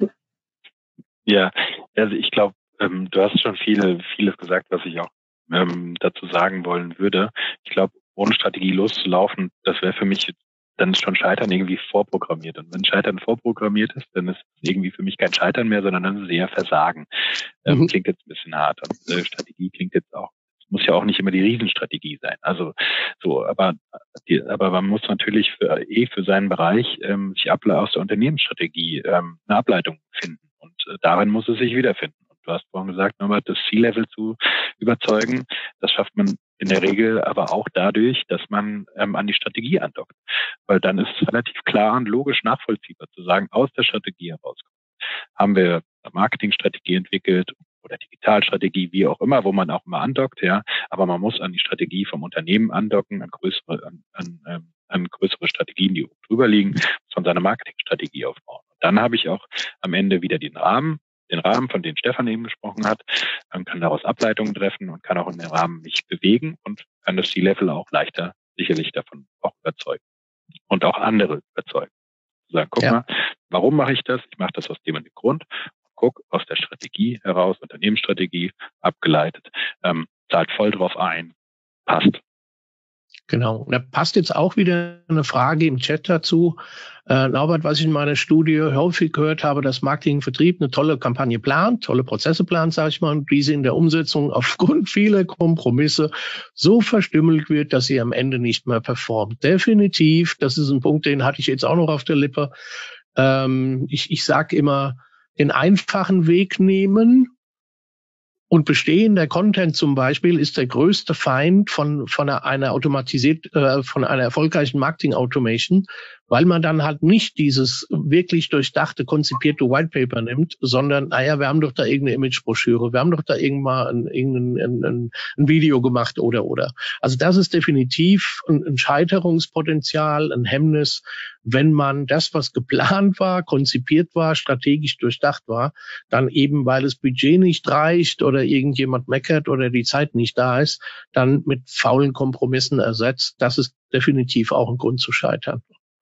Ja, also ich glaube, ähm, du hast schon viel, vieles gesagt, was ich auch ähm, dazu sagen wollen würde. Ich glaube, ohne Strategie loszulaufen, das wäre für mich dann ist schon Scheitern irgendwie vorprogrammiert. Und wenn Scheitern vorprogrammiert ist, dann ist es irgendwie für mich kein Scheitern mehr, sondern dann ist es eher Versagen. Ähm, mhm. Klingt jetzt ein bisschen hart. Und äh, Strategie klingt jetzt auch, es muss ja auch nicht immer die Riesenstrategie sein. Also so, aber die, aber man muss natürlich für, eh für seinen Bereich ähm, sich aus der Unternehmensstrategie ähm, eine Ableitung finden. Und äh, darin muss es sich wiederfinden. Und du hast vorhin gesagt, Norbert, das C-Level zu überzeugen, das schafft man in der Regel aber auch dadurch, dass man ähm, an die Strategie andockt. Weil dann ist es relativ klar und logisch nachvollziehbar zu sagen, aus der Strategie herauskommt. Haben wir eine Marketingstrategie entwickelt oder Digitalstrategie, wie auch immer, wo man auch immer andockt, ja. Aber man muss an die Strategie vom Unternehmen andocken, an größere, an, an, ähm, an größere Strategien, die oben drüber liegen, muss man seine Marketingstrategie aufbauen. Und dann habe ich auch am Ende wieder den Rahmen, den Rahmen, von dem Stefan eben gesprochen hat, man kann daraus Ableitungen treffen und kann auch in dem Rahmen mich bewegen und kann das C-Level auch leichter sicherlich davon auch überzeugen und auch andere überzeugen. Sagen, guck ja. mal, warum mache ich das? Ich mache das aus dem und dem Grund. Guck, aus der Strategie heraus, Unternehmensstrategie abgeleitet, ähm, zahlt voll drauf ein, passt. Genau. Und da passt jetzt auch wieder eine Frage im Chat dazu. Äh, Norbert, was ich in meiner Studie häufig gehört habe, dass Marketing und Vertrieb eine tolle Kampagne plant, tolle Prozesse plant, sage ich mal, und diese in der Umsetzung aufgrund vieler Kompromisse so verstümmelt wird, dass sie am Ende nicht mehr performt. Definitiv, das ist ein Punkt, den hatte ich jetzt auch noch auf der Lippe. Ähm, ich ich sage immer, den einfachen Weg nehmen. Und bestehender Content zum Beispiel ist der größte Feind von von einer, einer automatisiert äh, von einer erfolgreichen Marketing Automation, weil man dann halt nicht dieses wirklich durchdachte, konzipierte White Paper nimmt, sondern, naja, wir haben doch da irgendeine Imagebroschüre, wir haben doch da irgendwann ein, irgendein ein, ein Video gemacht oder oder. Also das ist definitiv ein, ein Scheiterungspotenzial, ein Hemmnis, wenn man das, was geplant war, konzipiert war, strategisch durchdacht war, dann eben, weil das Budget nicht reicht oder irgendjemand meckert oder die Zeit nicht da ist, dann mit faulen Kompromissen ersetzt. Das ist definitiv auch ein Grund zu scheitern.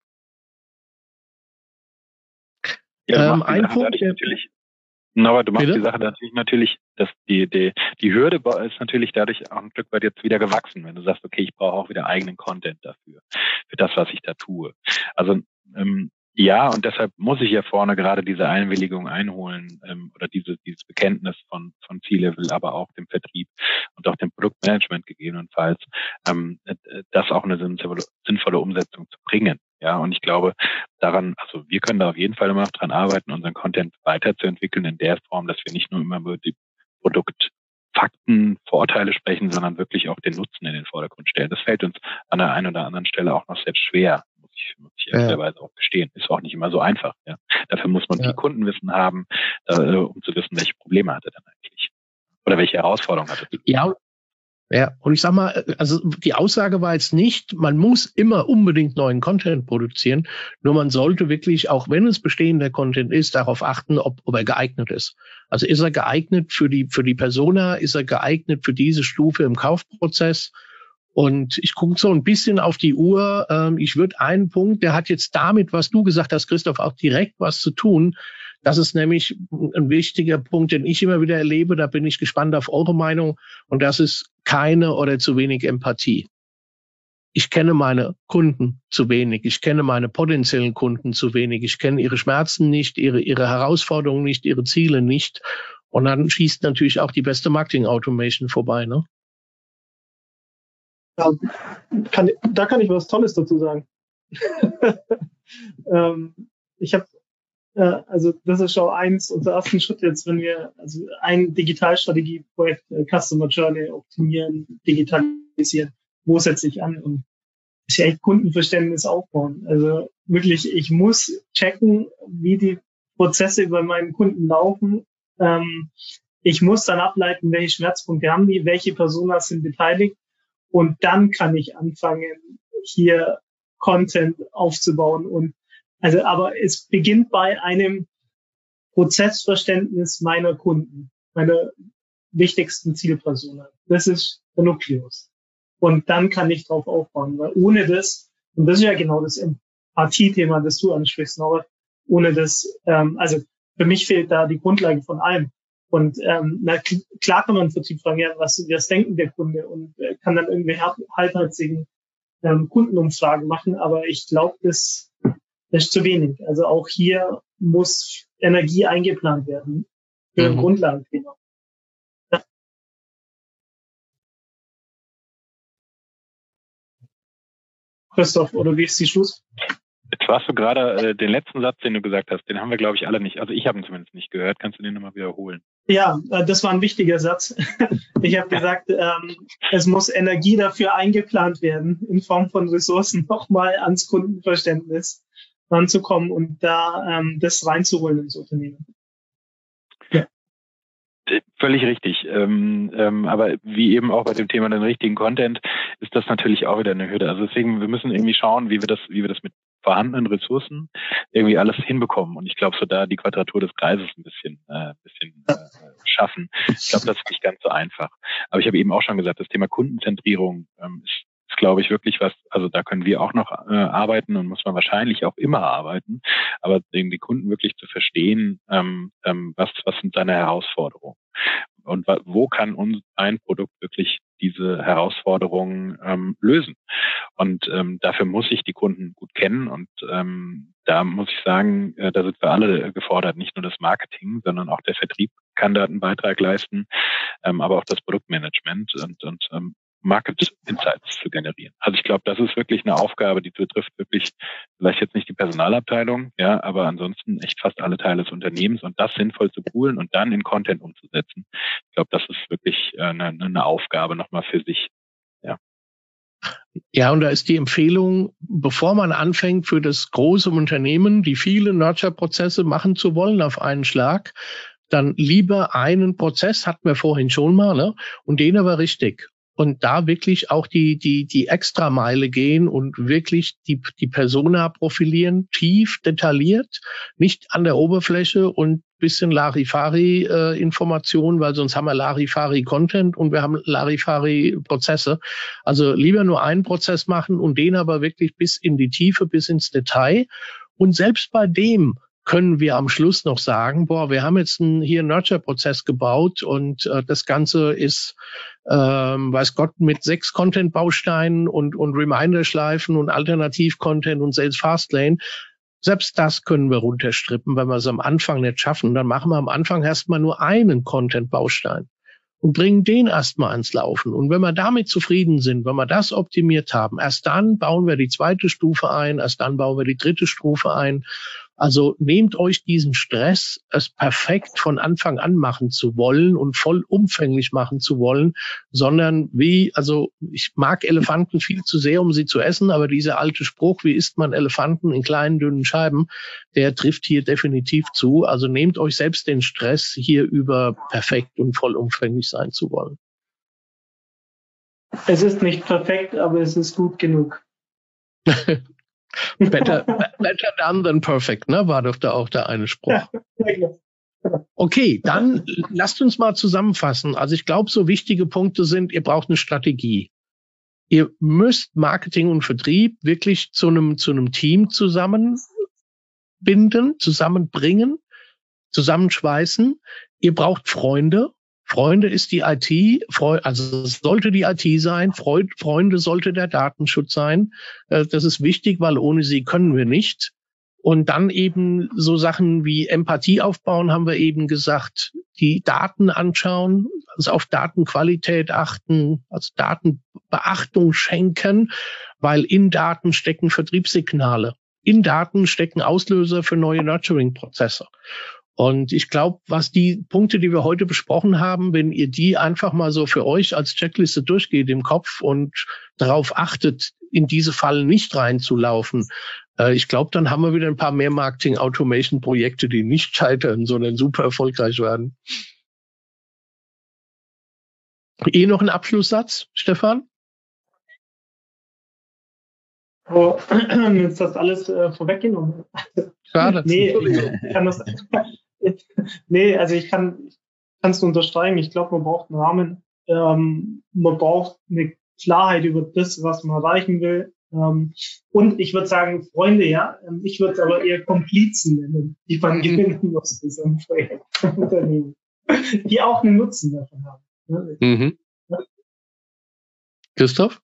Ja, ähm, ein Punkt natürlich, aber du machst bitte? Die Sache natürlich natürlich, dass die, die, die Hürde ist natürlich dadurch auch ein Stück weit jetzt wieder gewachsen, wenn du sagst, okay, ich brauche auch wieder eigenen Content dafür, für das, was ich da tue. Also, ähm, ja, und deshalb muss ich ja vorne gerade diese Einwilligung einholen, ähm, oder diese, dieses Bekenntnis von, von C-Level, aber auch dem Vertrieb und auch dem Produktmanagement gegebenenfalls, ähm, das auch eine sinnvolle, sinnvolle Umsetzung zu bringen. Ja, und ich glaube daran, also wir können da auf jeden Fall immer noch dran arbeiten, unseren Content weiterzuentwickeln in der Form, dass wir nicht nur immer über die Produktfakten, Vorteile sprechen, sondern wirklich auch den Nutzen in den Vordergrund stellen. Das fällt uns an der einen oder anderen Stelle auch noch selbst schwer, muss ich, muss ich ehrlicherweise ja. auch gestehen. Ist auch nicht immer so einfach. Ja. Dafür muss man ja. viel Kundenwissen haben, äh, um zu wissen, welche Probleme hat er dann eigentlich oder welche Herausforderungen hat er. Ja. Ja, und ich sag mal, also die Aussage war jetzt nicht, man muss immer unbedingt neuen Content produzieren, nur man sollte wirklich, auch wenn es bestehender Content ist, darauf achten, ob, ob er geeignet ist. Also ist er geeignet für die für die Persona, ist er geeignet für diese Stufe im Kaufprozess? Und ich gucke so ein bisschen auf die Uhr. Ähm, ich würde einen Punkt, der hat jetzt damit, was du gesagt hast, Christoph, auch direkt was zu tun. Das ist nämlich ein wichtiger Punkt, den ich immer wieder erlebe. Da bin ich gespannt auf eure Meinung. Und das ist keine oder zu wenig Empathie. Ich kenne meine Kunden zu wenig. Ich kenne meine potenziellen Kunden zu wenig. Ich kenne ihre Schmerzen nicht, ihre, ihre Herausforderungen nicht, ihre Ziele nicht. Und dann schießt natürlich auch die beste Marketing-Automation vorbei, ne? Ja, kann, da kann ich was Tolles dazu sagen. ähm, ich habe, äh, also das ist schon eins unserer ersten Schritte jetzt, wenn wir also ein Digitalstrategieprojekt äh, Customer Journey optimieren, digitalisieren. Wo setze ich an und ich echt Kundenverständnis aufbauen. Also wirklich, ich muss checken, wie die Prozesse bei meinen Kunden laufen. Ähm, ich muss dann ableiten, welche Schmerzpunkte haben die, welche Personas sind beteiligt und dann kann ich anfangen, hier Content aufzubauen. Und also, aber es beginnt bei einem Prozessverständnis meiner Kunden, meiner wichtigsten Zielpersona. Das ist der Nukleus. Und dann kann ich drauf aufbauen, weil ohne das, und das ist ja genau das Empathie-Thema, das du ansprichst, Norbert, ohne das, ähm, also für mich fehlt da die Grundlage von allem. Und ähm, na, klar kann man im Vertrieb fragen, ja, was, was denkt der Kunde und äh, kann dann irgendwie halbherzigen ähm, Kundenumfragen machen, aber ich glaube, das, das ist zu wenig. Also auch hier muss Energie eingeplant werden für ein mhm. Grundlagenthema. Christoph, oder wie ist die Schluss? Jetzt warst du gerade, äh, den letzten Satz, den du gesagt hast, den haben wir, glaube ich, alle nicht, also ich habe ihn zumindest nicht gehört. Kannst du den nochmal wiederholen? Ja, äh, das war ein wichtiger Satz. Ich habe gesagt, ähm, es muss Energie dafür eingeplant werden, in Form von Ressourcen nochmal ans Kundenverständnis ranzukommen und da ähm, das reinzuholen ins Unternehmen. Ja. Völlig richtig. Ähm, ähm, aber wie eben auch bei dem Thema den richtigen Content ist das natürlich auch wieder eine Hürde. Also deswegen, wir müssen irgendwie schauen, wie wir das, wie wir das mit vorhandenen Ressourcen irgendwie alles hinbekommen. Und ich glaube, so da die Quadratur des Kreises ein bisschen, äh, bisschen äh, schaffen. Ich glaube, das ist nicht ganz so einfach. Aber ich habe eben auch schon gesagt, das Thema Kundenzentrierung ähm, ist, ist glaube ich, wirklich was, also da können wir auch noch äh, arbeiten und muss man wahrscheinlich auch immer arbeiten. Aber eben die Kunden wirklich zu verstehen, ähm, ähm, was, was sind seine Herausforderungen? Und wo kann uns ein Produkt wirklich diese Herausforderungen ähm, lösen? Und ähm, dafür muss ich die Kunden gut kennen. Und ähm, da muss ich sagen, äh, da sind wir alle gefordert. Nicht nur das Marketing, sondern auch der Vertrieb kann da einen Beitrag leisten, ähm, aber auch das Produktmanagement und, und ähm, Market Insights zu generieren. Also ich glaube, das ist wirklich eine Aufgabe, die betrifft wirklich vielleicht jetzt nicht die Personalabteilung, ja, aber ansonsten echt fast alle Teile des Unternehmens und das sinnvoll zu poolen und dann in Content umzusetzen. Ich glaube, das ist wirklich eine, eine Aufgabe nochmal für sich. Ja. Ja, und da ist die Empfehlung, bevor man anfängt, für das große Unternehmen, die viele Nurture-Prozesse machen zu wollen auf einen Schlag, dann lieber einen Prozess, hatten wir vorhin schon mal, ne, und den aber richtig. Und da wirklich auch die, die, die Extrameile gehen und wirklich die, die Persona profilieren, tief, detailliert, nicht an der Oberfläche und bisschen Larifari-Informationen, äh, weil sonst haben wir Larifari-Content und wir haben Larifari-Prozesse. Also lieber nur einen Prozess machen und den aber wirklich bis in die Tiefe, bis ins Detail. Und selbst bei dem können wir am Schluss noch sagen, boah, wir haben jetzt einen, hier einen Nurture-Prozess gebaut und äh, das Ganze ist, ähm, weiß Gott, mit sechs Content-Bausteinen und, und Reminder-Schleifen und Alternativ-Content und Sales Fastlane. Selbst das können wir runterstrippen, wenn wir es am Anfang nicht schaffen. Dann machen wir am Anfang erstmal nur einen Content-Baustein und bringen den erstmal ans Laufen. Und wenn wir damit zufrieden sind, wenn wir das optimiert haben, erst dann bauen wir die zweite Stufe ein, erst dann bauen wir die dritte Stufe ein. Also nehmt euch diesen Stress, es perfekt von Anfang an machen zu wollen und vollumfänglich machen zu wollen, sondern wie, also ich mag Elefanten viel zu sehr, um sie zu essen, aber dieser alte Spruch, wie isst man Elefanten in kleinen, dünnen Scheiben, der trifft hier definitiv zu. Also nehmt euch selbst den Stress, hier über perfekt und vollumfänglich sein zu wollen. Es ist nicht perfekt, aber es ist gut genug. Better, better done than perfect, ne? War doch da auch der eine Spruch. Okay, dann lasst uns mal zusammenfassen. Also ich glaube, so wichtige Punkte sind, ihr braucht eine Strategie. Ihr müsst Marketing und Vertrieb wirklich zu einem, zu einem Team zusammenbinden, zusammenbringen. zusammenschweißen. Ihr braucht Freunde. Freunde ist die I T, also es sollte die I T sein, Freunde sollte der Datenschutz sein. Das ist wichtig, weil ohne sie können wir nicht. Und dann eben so Sachen wie Empathie aufbauen, haben wir eben gesagt, die Daten anschauen, also auf Datenqualität achten, also Datenbeachtung schenken, weil in Daten stecken Vertriebssignale. In Daten stecken Auslöser für neue Nurturing-Prozesse. Und ich glaube, was die Punkte, die wir heute besprochen haben, wenn ihr die einfach mal so für euch als Checkliste durchgeht im Kopf und darauf achtet, in diese Fallen nicht reinzulaufen, äh, ich glaube, dann haben wir wieder ein paar mehr Marketing-Automation-Projekte, die nicht scheitern, sondern super erfolgreich werden. Eh noch ein Abschlusssatz, Stefan? Oh, jetzt hast du alles äh, vorweggenommen. Schade. Nee, ich kann das, nee, also ich kann es unterstreichen. Ich glaube, man braucht einen Rahmen. Ähm, man braucht eine Klarheit über das, was man erreichen will. Ähm, und ich würde sagen, Freunde, ja. Ich würde es aber eher Komplizen nennen, die man gewinnen muss für so ein Projekt, Unternehmen, die auch einen Nutzen davon haben. Ne? Mhm. Ja. Christoph?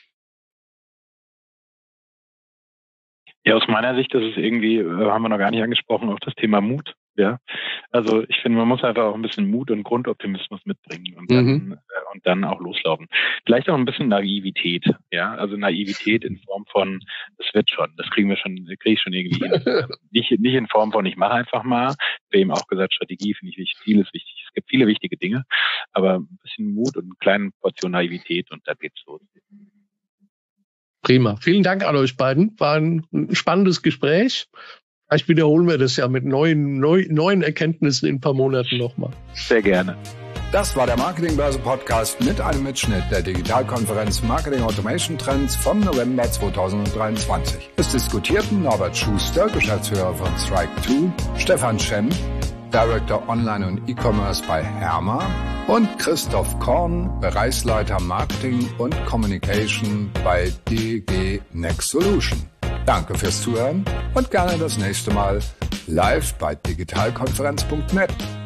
Ja, aus meiner Sicht ist es irgendwie, äh, haben wir noch gar nicht angesprochen, auch das Thema Mut. Ja, also ich finde, man muss einfach auch ein bisschen Mut und Grundoptimismus mitbringen und dann, Mhm. äh, und dann auch loslaufen. Vielleicht auch ein bisschen Naivität. Ja, also Naivität in Form von, das wird schon, das kriegen wir schon, kriege ich schon irgendwie hin. nicht, nicht in Form von, ich mache einfach mal. Wir haben eben auch gesagt, Strategie finde ich wichtig, Ziel ist wichtig. Es gibt viele wichtige Dinge, aber ein bisschen Mut und eine kleine Portion Naivität und da geht's los. Prima. Vielen Dank an euch beiden. War ein spannendes Gespräch. Vielleicht wiederholen wir das ja mit neuen, neu, neuen Erkenntnissen in ein paar Monaten nochmal. Sehr gerne. Das war der Marketingbörse Podcast mit einem Mitschnitt der Digitalkonferenz Marketing Automation Trends vom November zweitausenddreiundzwanzig. Es diskutierten Norbert Schuster, Geschäftsführer von Strike zwei, Stefan Schemp, Director Online und E-Commerce bei Herma und Christoph Korn, Bereichsleiter Marketing und Communication bei D G Next Solution. Danke fürs Zuhören und gerne das nächste Mal live bei digitalkonferenz punkt net.